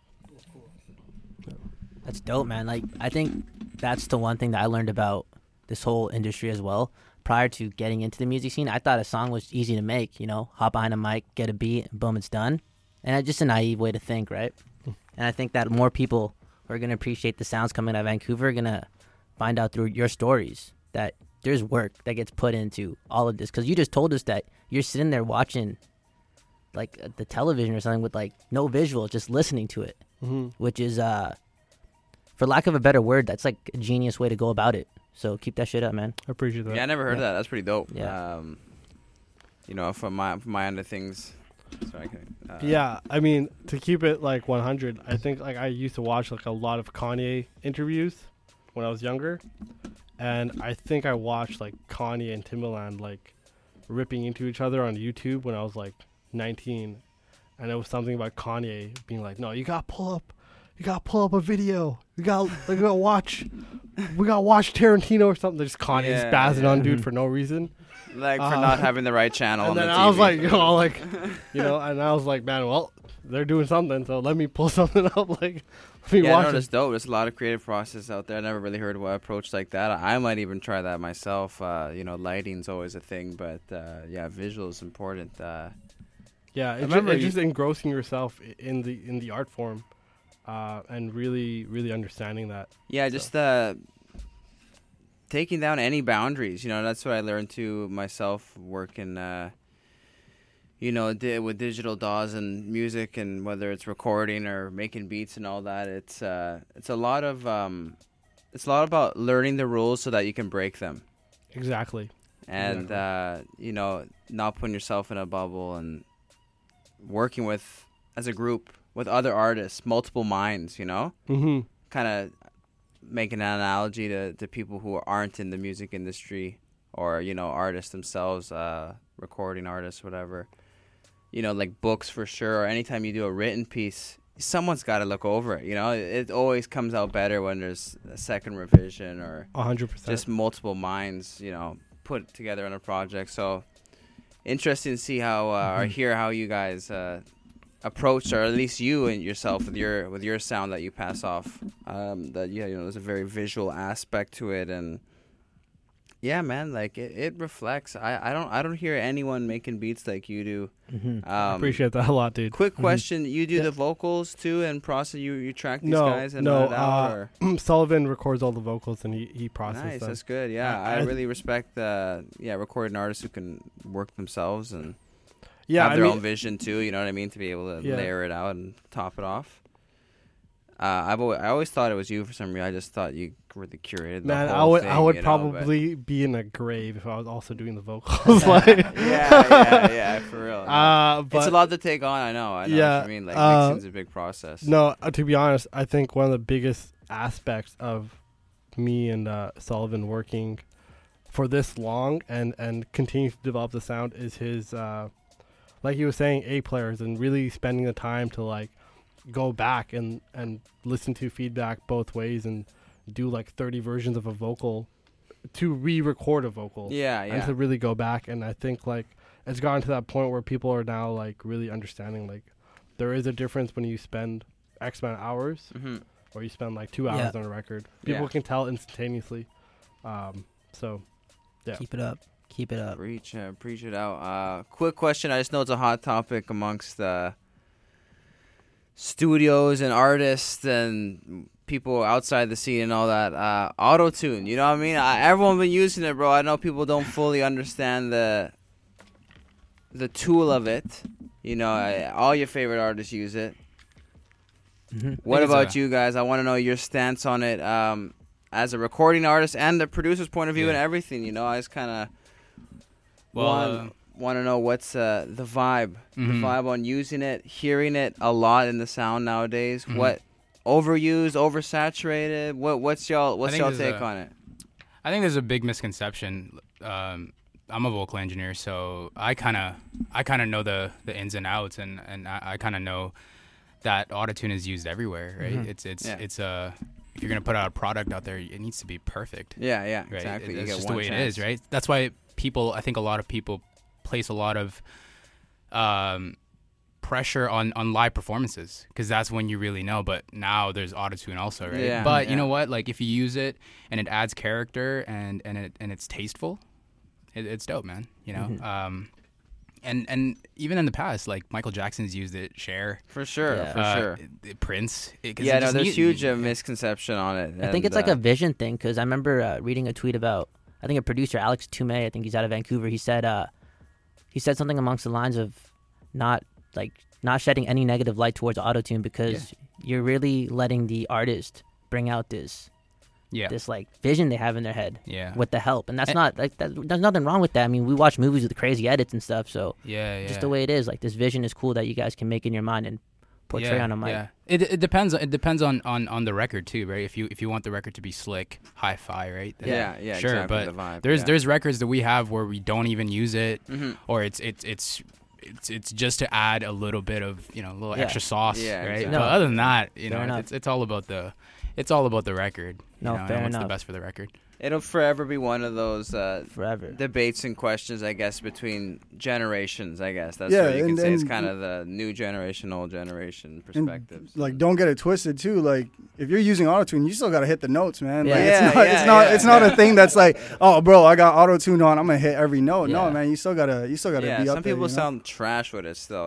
That's dope, man. Like, I think that's the one thing that I learned about this whole industry as well. Prior to getting into the music scene, I thought a song was easy to make, you know, hop behind a mic, get a beat, and boom, it's done. And that's just a naive way to think, right? And I think that more people who are going to appreciate the sounds coming out of Vancouver are going to find out through your stories that there's work that gets put into all of this. Because you just told us that you're sitting there watching, like, the television or something with, like, no visual, just listening to it, which is, for lack of a better word, that's, like, a genius way to go about it. So keep that shit up, man. I appreciate that. Yeah, I never heard of that. That's pretty dope. Yeah. You know, from my end of things. So I can, yeah, I mean, to keep it like 100, I think like I used to watch like a lot of Kanye interviews when I was younger, and I think I watched like Kanye and Timbaland like ripping into each other on YouTube when I was like 19, and it was something about Kanye being like, "No, you gotta pull up a video. We gotta watch Tarantino or something." Just Kanye spazzing on dude for no reason. Like for not having the right channel. And on then the I was TV. like, and I was like, man, well, they're doing something, so let me pull something up. Like, let me watch no, it. that's dope. There's a lot of creative process out there. I never really heard of an approach like that. I might even try that myself. Lighting's always a thing, but visual is important. Yeah, it's just engrossing yourself in the art form, and really, really understanding that. Yeah, just taking down any boundaries. That's what I learned too myself working, with digital DAWs and music, and whether it's recording or making beats and all that. It's a lot about learning the rules so that you can break them. Exactly. And not putting yourself in a bubble and working as a group with other artists, multiple minds. Mm-hmm. Kind of making an analogy to people who aren't in the music industry, or artists themselves, recording artists, whatever, like books for sure, or anytime you do a written piece, someone's got to look over it. It always comes out better when there's a second revision, or 100%, just multiple minds put together on a project. So interesting to see how or hear how you guys approach, or at least you and yourself with your sound that you pass off. There's a very visual aspect to it, and yeah, man, like it reflects. I don't hear anyone making beats like you do. I appreciate that a lot, dude. Quick question: you do the vocals too, and process? You track these guys and run it out, or? Sullivan records all the vocals and he processes Nice, them. that's good. Yeah, I really respect recording artists who can work themselves and have their own vision too. You know what I mean? To be able to layer it out and top it off. I always thought it was you for some reason. I just thought you really curated the whole thing. I would probably be in a grave if I was also doing the vocals. Like, yeah, for real. But it's a lot to take on. I know what you mean. Like mixing's a big process. No, to be honest, I think one of the biggest aspects of me and Sullivan working for this long and continue to develop the sound is his, like he was saying, A players, and really spending the time to like go back and listen to feedback both ways and do like 30 versions of a vocal to re-record a vocal. And to really go back. And I think like it's gotten to that point where people are now like really understanding like there is a difference when you spend X amount of hours or you spend like 2 hours on a record. People can tell instantaneously. So yeah. Keep it up. Keep it up. Preach it out. Quick question. I just know it's a hot topic amongst studios and artists and people outside the scene and all that. Auto-tune, you know what I mean? Everyone been using it, bro. I know people don't fully understand the tool of it. You know, all your favorite artists use it. What about you guys? I want to know your stance on it as a recording artist and the producer's point of view and everything. You know, I just kind of want to know what's the vibe, the vibe on using it, hearing it a lot in the sound nowadays. What overused, oversaturated? What's y'all take on it? I think there's a big misconception. I'm a vocal engineer, so I kind of know the ins and outs, and I kind of know that autotune is used everywhere, right? It's if you're gonna put out a product out there, it needs to be perfect. Yeah, right? Exactly. It's just the way it is, right? That's why I think a lot of people place a lot of pressure on live performances, because that's when you really know. But now there's autotune also, right? But you know what? Like if you use it and it adds character and it's tasteful, it's dope, man. You know. And even in the past, like Michael Jackson's used it, Cher. For sure. Prince. There's huge misconception on it. I think it's like a vision thing, because I remember reading a tweet about, I think a producer, Alex Toomey, I think he's out of Vancouver. He said something amongst the lines of not shedding any negative light towards autotune, because you're really letting the artist bring out this like vision they have in their head with the help. And that's not like that, there's nothing wrong with that. I mean, we watch movies with crazy edits and stuff, so just the way it is, like this vision is cool that you guys can make in your mind and portray on a mic. It depends on the record too, right? If you want the record to be slick, hi-fi, right? Then sure, exactly, but the vibe, there's records that we have where we don't even use it, or it's just to add a little bit of, a little extra sauce, right? Exactly. But other than that, it's all about the record. Fair what's enough. the best for the record. It'll forever be one of those forever debates and questions, I guess, between generations. I guess that's what you can say. It's kind of the new generation, old generation perspectives. Like, don't get it twisted too. Like, if you're using autotune, you still gotta hit the notes, man. Yeah. Like, it's not a thing that's like, oh, bro, I got autotune on, I'm gonna hit every note. No, man, you still gotta be up there. Some people sound trash with it still.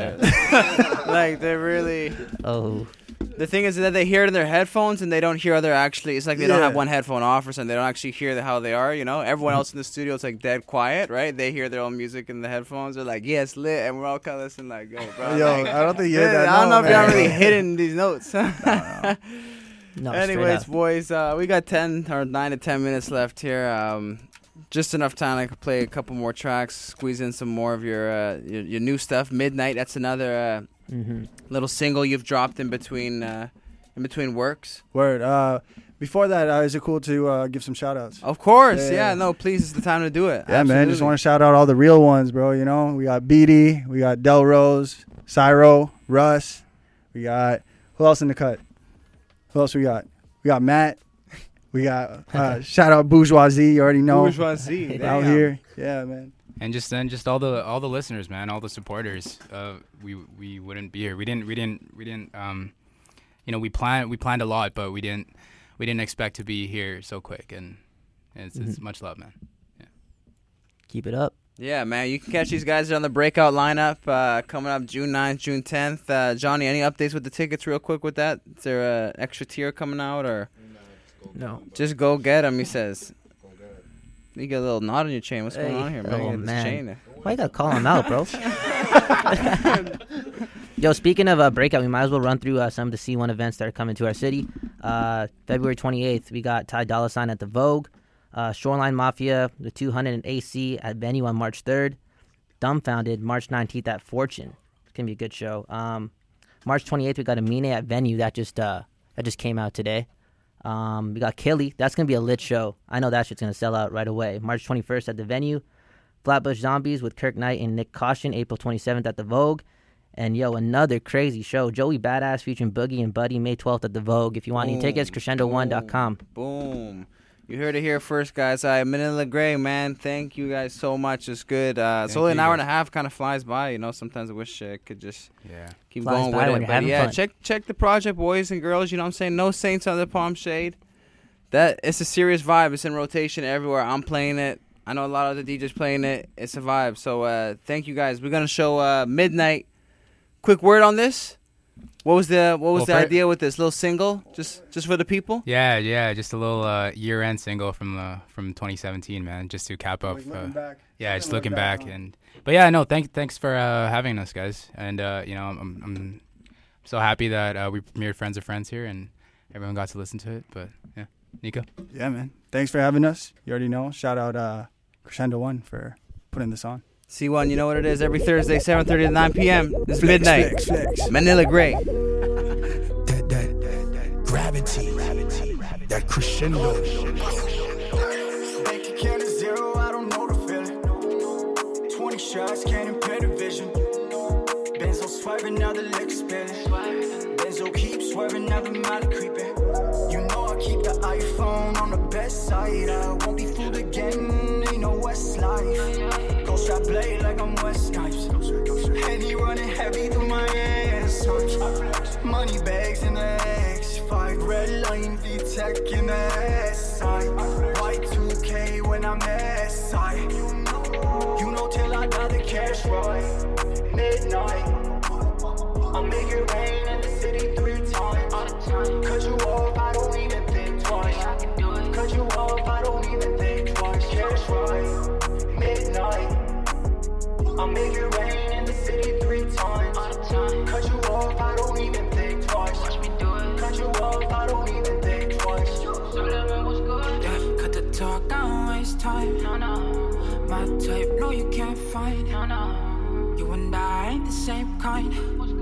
They're really. Oh. The thing is that they hear it in their headphones and they don't hear it's like they don't have one headphone off or something. They don't actually hear how they are, Everyone else in the studio is like dead quiet, right? They hear their own music in the headphones. They're like, yes, lit. And we're all kind of listening like, yo, bro. I don't think you hear that. I don't know if y'all really hitting these notes. No, anyways, boys, we got 9 to 10 minutes left here. Just enough time to play a couple more tracks, squeeze in some more of your new stuff. Midnight, that's another little single you've dropped in between works. Word. Before that, is it cool to give some shout outs? Of course. No, please, it's the time to do it. Yeah, Absolutely. Man, just want to shout out all the real ones, bro. We got Beatty, we got Del Rose, Cyro, Russ. We got, who else in the cut? Who else we got? We got Matt. We got shout out Bourgeoisie. You already know. Bourgeoisie out here. Yeah, man. And just all the listeners, man, all the supporters. We wouldn't be here. We didn't. We planned a lot, but we didn't expect to be here so quick. And it's much love, man. Yeah. Keep it up. Yeah, man. You can catch these guys on the breakout lineup coming up June 9th, June 10th. Johnny, any updates with the tickets real quick with that? Is there an extra tier coming out or? No. Just go get them, he says. You got a little knot on your chain. What's going on here, man? Oh, man. Chain. Why you gotta call him out, bro? Yo, speaking of breakout, we might as well run through some of the C1 events that are coming to our city. February 28th, we got Ty Dolla $ign at the Vogue. Shoreline Mafia, the 200 and AC at Venue on March 3rd. Dumbfounded, March 19th at Fortune. It's going to be a good show. March 28th, we got Amine at Venue. That just came out today. We got Killy. That's going to be a lit show. I know that shit's going to sell out right away. March 21st at the Venue. Flatbush Zombies with Kirk Knight and Nick Caution, April 27th at the Vogue. And yo, another crazy show. Joey Badass featuring Boogie and Buddy, May 12th at the Vogue. If you want any tickets, crescendo1.com. Boom. You heard it here first, guys. Manila Gray, man. Thank you guys so much. It's good. It's only an hour and a half. Kind of flies by. You know, sometimes I wish I could just keep Flies going by when with you're it. But having fun. check the project, boys and girls. You know what I'm saying? No Saints on the Palm Shade. It's a serious vibe. It's in rotation everywhere. I'm playing it. I know a lot of the DJs playing it. It's a vibe. So thank you guys. We're gonna show Midnight. Quick word on this. What was the idea with this little single? Just for the people? Yeah, just a little year-end single from 2017, man, just to cap up. Just looking back but yeah, no, thanks for having us, guys, and you know, I'm so happy that we premiered Friends of Friends here and everyone got to listen to it. But yeah, Nico. Yeah, man. Thanks for having us. You already know. Shout out Crescendo One for putting this on. C1, you know what it is. Every Thursday, 7:30 to 9 p.m. It's Midnight. Manila Gray. That gravity, that crescendo. Bank account is zero, I don't know the feeling. 20 shots, can't impair the vision. Benzo swerving, now the liquor spilling. Benzo keeps swerving, now the molly creeping. You know I keep the iPhone on the best side. I won't be fooled again, ain't no West life. Ghost shot blade like I'm West Snipes. And he running heavy through my ass. Money bags in the X5. Red line V-Tech in the S-side. Y2K when I'm S-side. You know till I die the cash right. Midnight. I'll make it rain in the city 3 times. Cut you off, I don't even think twice. Cut you off, I don't even think twice. Cash right. Midnight. I'll make it rain in the city 3 times. Cut you off, I don't even think twice. Cut you off, I don't even think twice. Yeah, cut the talk, I don't waste time. My type, no, you can't find. You and I ain't the same kind.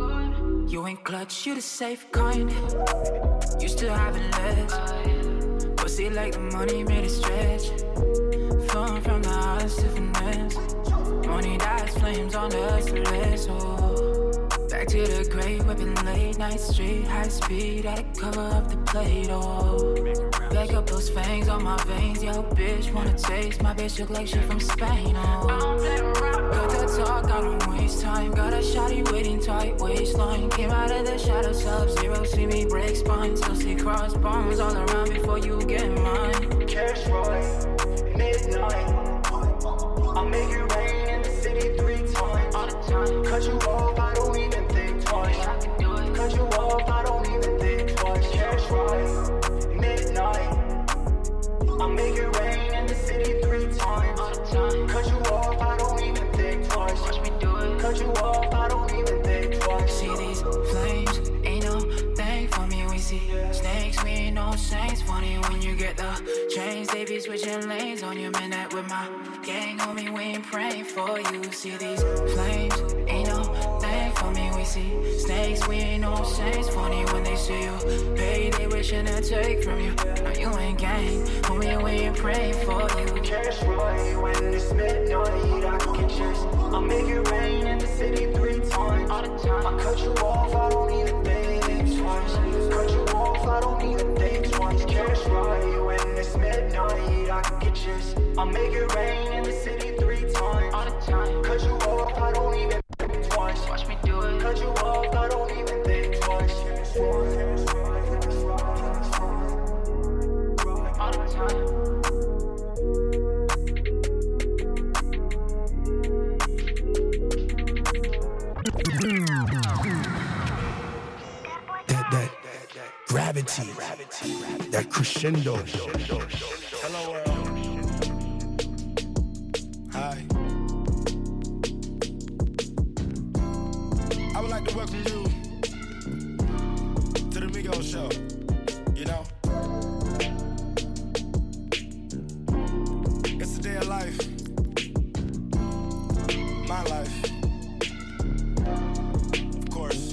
You ain't clutch, you the safe kind. Used to having less. Pussy like the money made it stretch. Flowing from the house to finesse. Money dies, flames on the list. Oh. Back to the grave, whipping late night street, high speed, at the cover of the plate. Oh, back up those fangs on my veins. Yo, bitch, wanna taste? My bitch look like she from Spain. Oh, cut the talk, I don't waste time. Got a shawty waiting tight waistline. Came out of the shadow, Sub-Zero, see me break spine. Still see crossbones all around before you get mine. Cash right, midnight. I'll make it rain in the city 3 times. Cut you off, I don't even think twice. Cut you off, I don't even think twice. Cash right, midnight. I'll make it rain in the city 3 times. Cut you off, I don't even think twice. Cut you off, I don't even think twice. See these flames, ain't no thing for me. We see snakes, we ain't no saints. Funny when you get the chains, they be switching lanes on your minute with my gang, homie, we ain't praying for you. See these flames, ain't no thing for me. We see snakes, we ain't no saints. Funny when they see you pay, they wishing to take from you. No, you ain't gang, homie, we ain't praying for you. Cash right when it's midnight, I can get yours. I'll make it rain in the city 3 times. I cut you off, I don't even think twice. Cut you off, I don't even think twice. Cash right when it's midnight, I can get yours. I'll make it rain in the city 3 times. Cut you off, I don't even think twice. Watch me do it. Cut you off, I don't even think twice. All the time. That gravity, that crescendo. Hello world. Hi. I would like to welcome you to the Migos show. You know, it's a day of life. My life. Of course.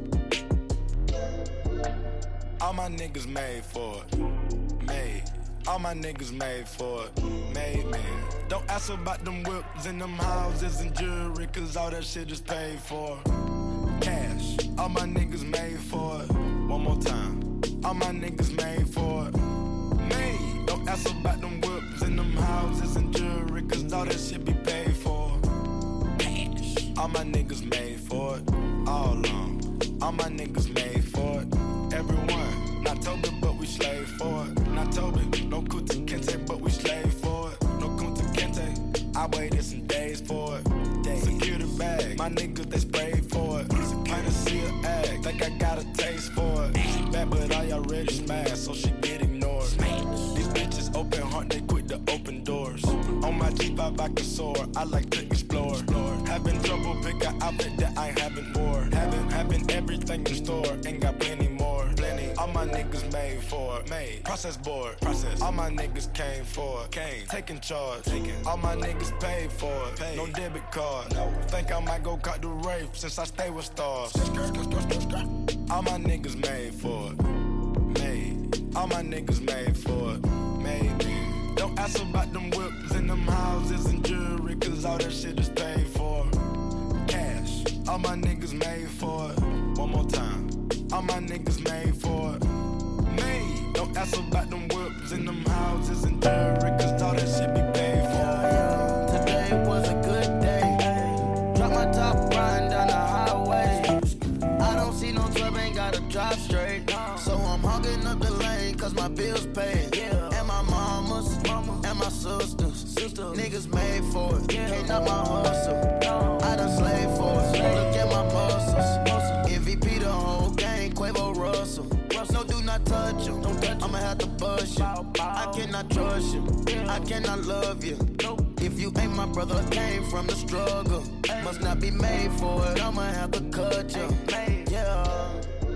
All my niggas made for it. Made. All my niggas made for it. Made, man. Don't ask about them whips and them houses and jewelry, cause all that shit is paid for. Cash, all my niggas made for it. One more time, all my niggas made for it. Made, don't ask about them whips and them houses and jewelry, cause all that shit be paid for. Cash, all my niggas made for it. All along, all my niggas made for it. Everyone, not Toby, but we slave for it. Not Toby, no Kunta Kinte, but we slave for it. No Kunta Kinte, I waited some days for it. Secure the bag, my niggas they sprayed for it. Kinda see her act, think I got a taste for it. She bad, but I already smashed, so she get ignored. These bitches open heart, they quick to open doors. On my G5 I can soar, I like to explore. Having trouble pick an outfit that I haven't wore. Having everything in store, ain't got plenty more. All my niggas made for it. Made. Process board. Process. All my niggas came for it. Taking charge. All my niggas paid for it. No debit card. No. Think I might go cut the Wraith since I stay with stars. All my niggas made for it. Made. All my niggas made for it. Made. Don't ask about them whips and them houses and jewelry, cause all that shit is paid for. Cash. All my niggas made for it. One more time. All my niggas made for it. Made. Don't ask about them whips and them houses and jewelry, cause all that shit be paid for. Today was a good day. Drop my top, riding down the highway. I don't see no 12, ain't gotta drive straight. So I'm hogging up the lane, cause my bills paid. And my mamas, and my sisters. Niggas made for it. Can't knock my hustle. I done slaved for it. Look at my muscles. MVP the whole gang, Quavo Russell. No, do not touch him. I'ma have to bust you. I cannot trust you. I cannot love you. If you ain't my brother, came from the struggle. Must not be made for it. I'ma have to cut you. Yeah.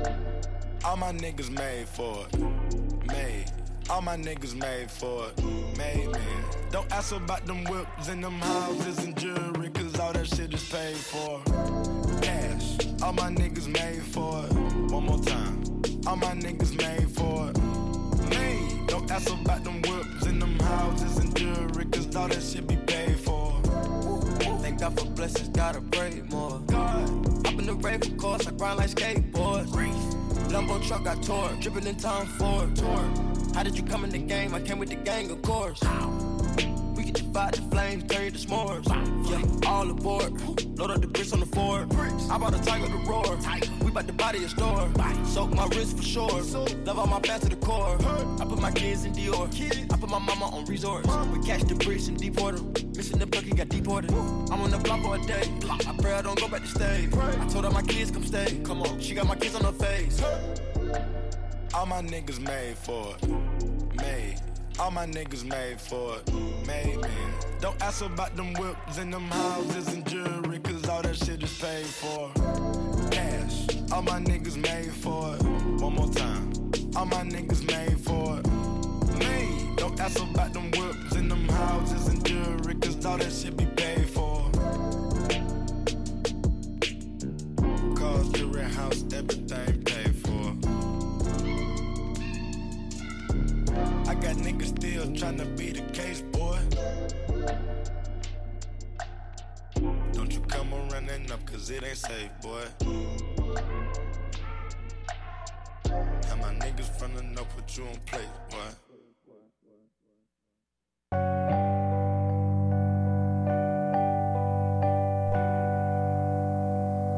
All my niggas made for it. Made. All my niggas made for it. Made, man. Don't ask about them whips and them houses and jewelry, cause all that shit is paid for. Cash. All my niggas made for it. One more time. All my niggas made for it. Made. Don't ask about them whips and them houses and jewelry, cause all that shit be paid for. Thank God for blessings, gotta pray more. God. Up in the rave, of course, I grind like skateboards. Lambo truck got tore, dripping in Tom Ford. How did you come in the game? I came with the gang, of course. We can divide the flames, turn you to s'mores. Yeah, all aboard. Load up the bricks on the Ford. I bought a tiger to roar. We bout to body a store. Soak my wrist for sure. Love all my fans to the core. I put my kids in Dior. I put my mama on resorts. We catch the bricks and deport them. Missing the bucket, got deported. I'm on the block all day. I pray I don't go back to stage. I told her my kids come stay. Come on, she got my kids on her face. All my niggas made for it. Made. All my niggas made for it. Made, man. Don't ask about them whips and them houses and jewelry, cause all that shit is paid for. Cash. All my niggas made for it. One more time. All my niggas made for it. Made. Don't ask about them whips and them houses and jewelry, cause all that shit be paid for. Cars, jewelry, house, everything paid for. I got niggas still tryna be the case, boy. Don't you come around running up, cause it ain't safe, boy. Have my niggas running up with you on plate, boy.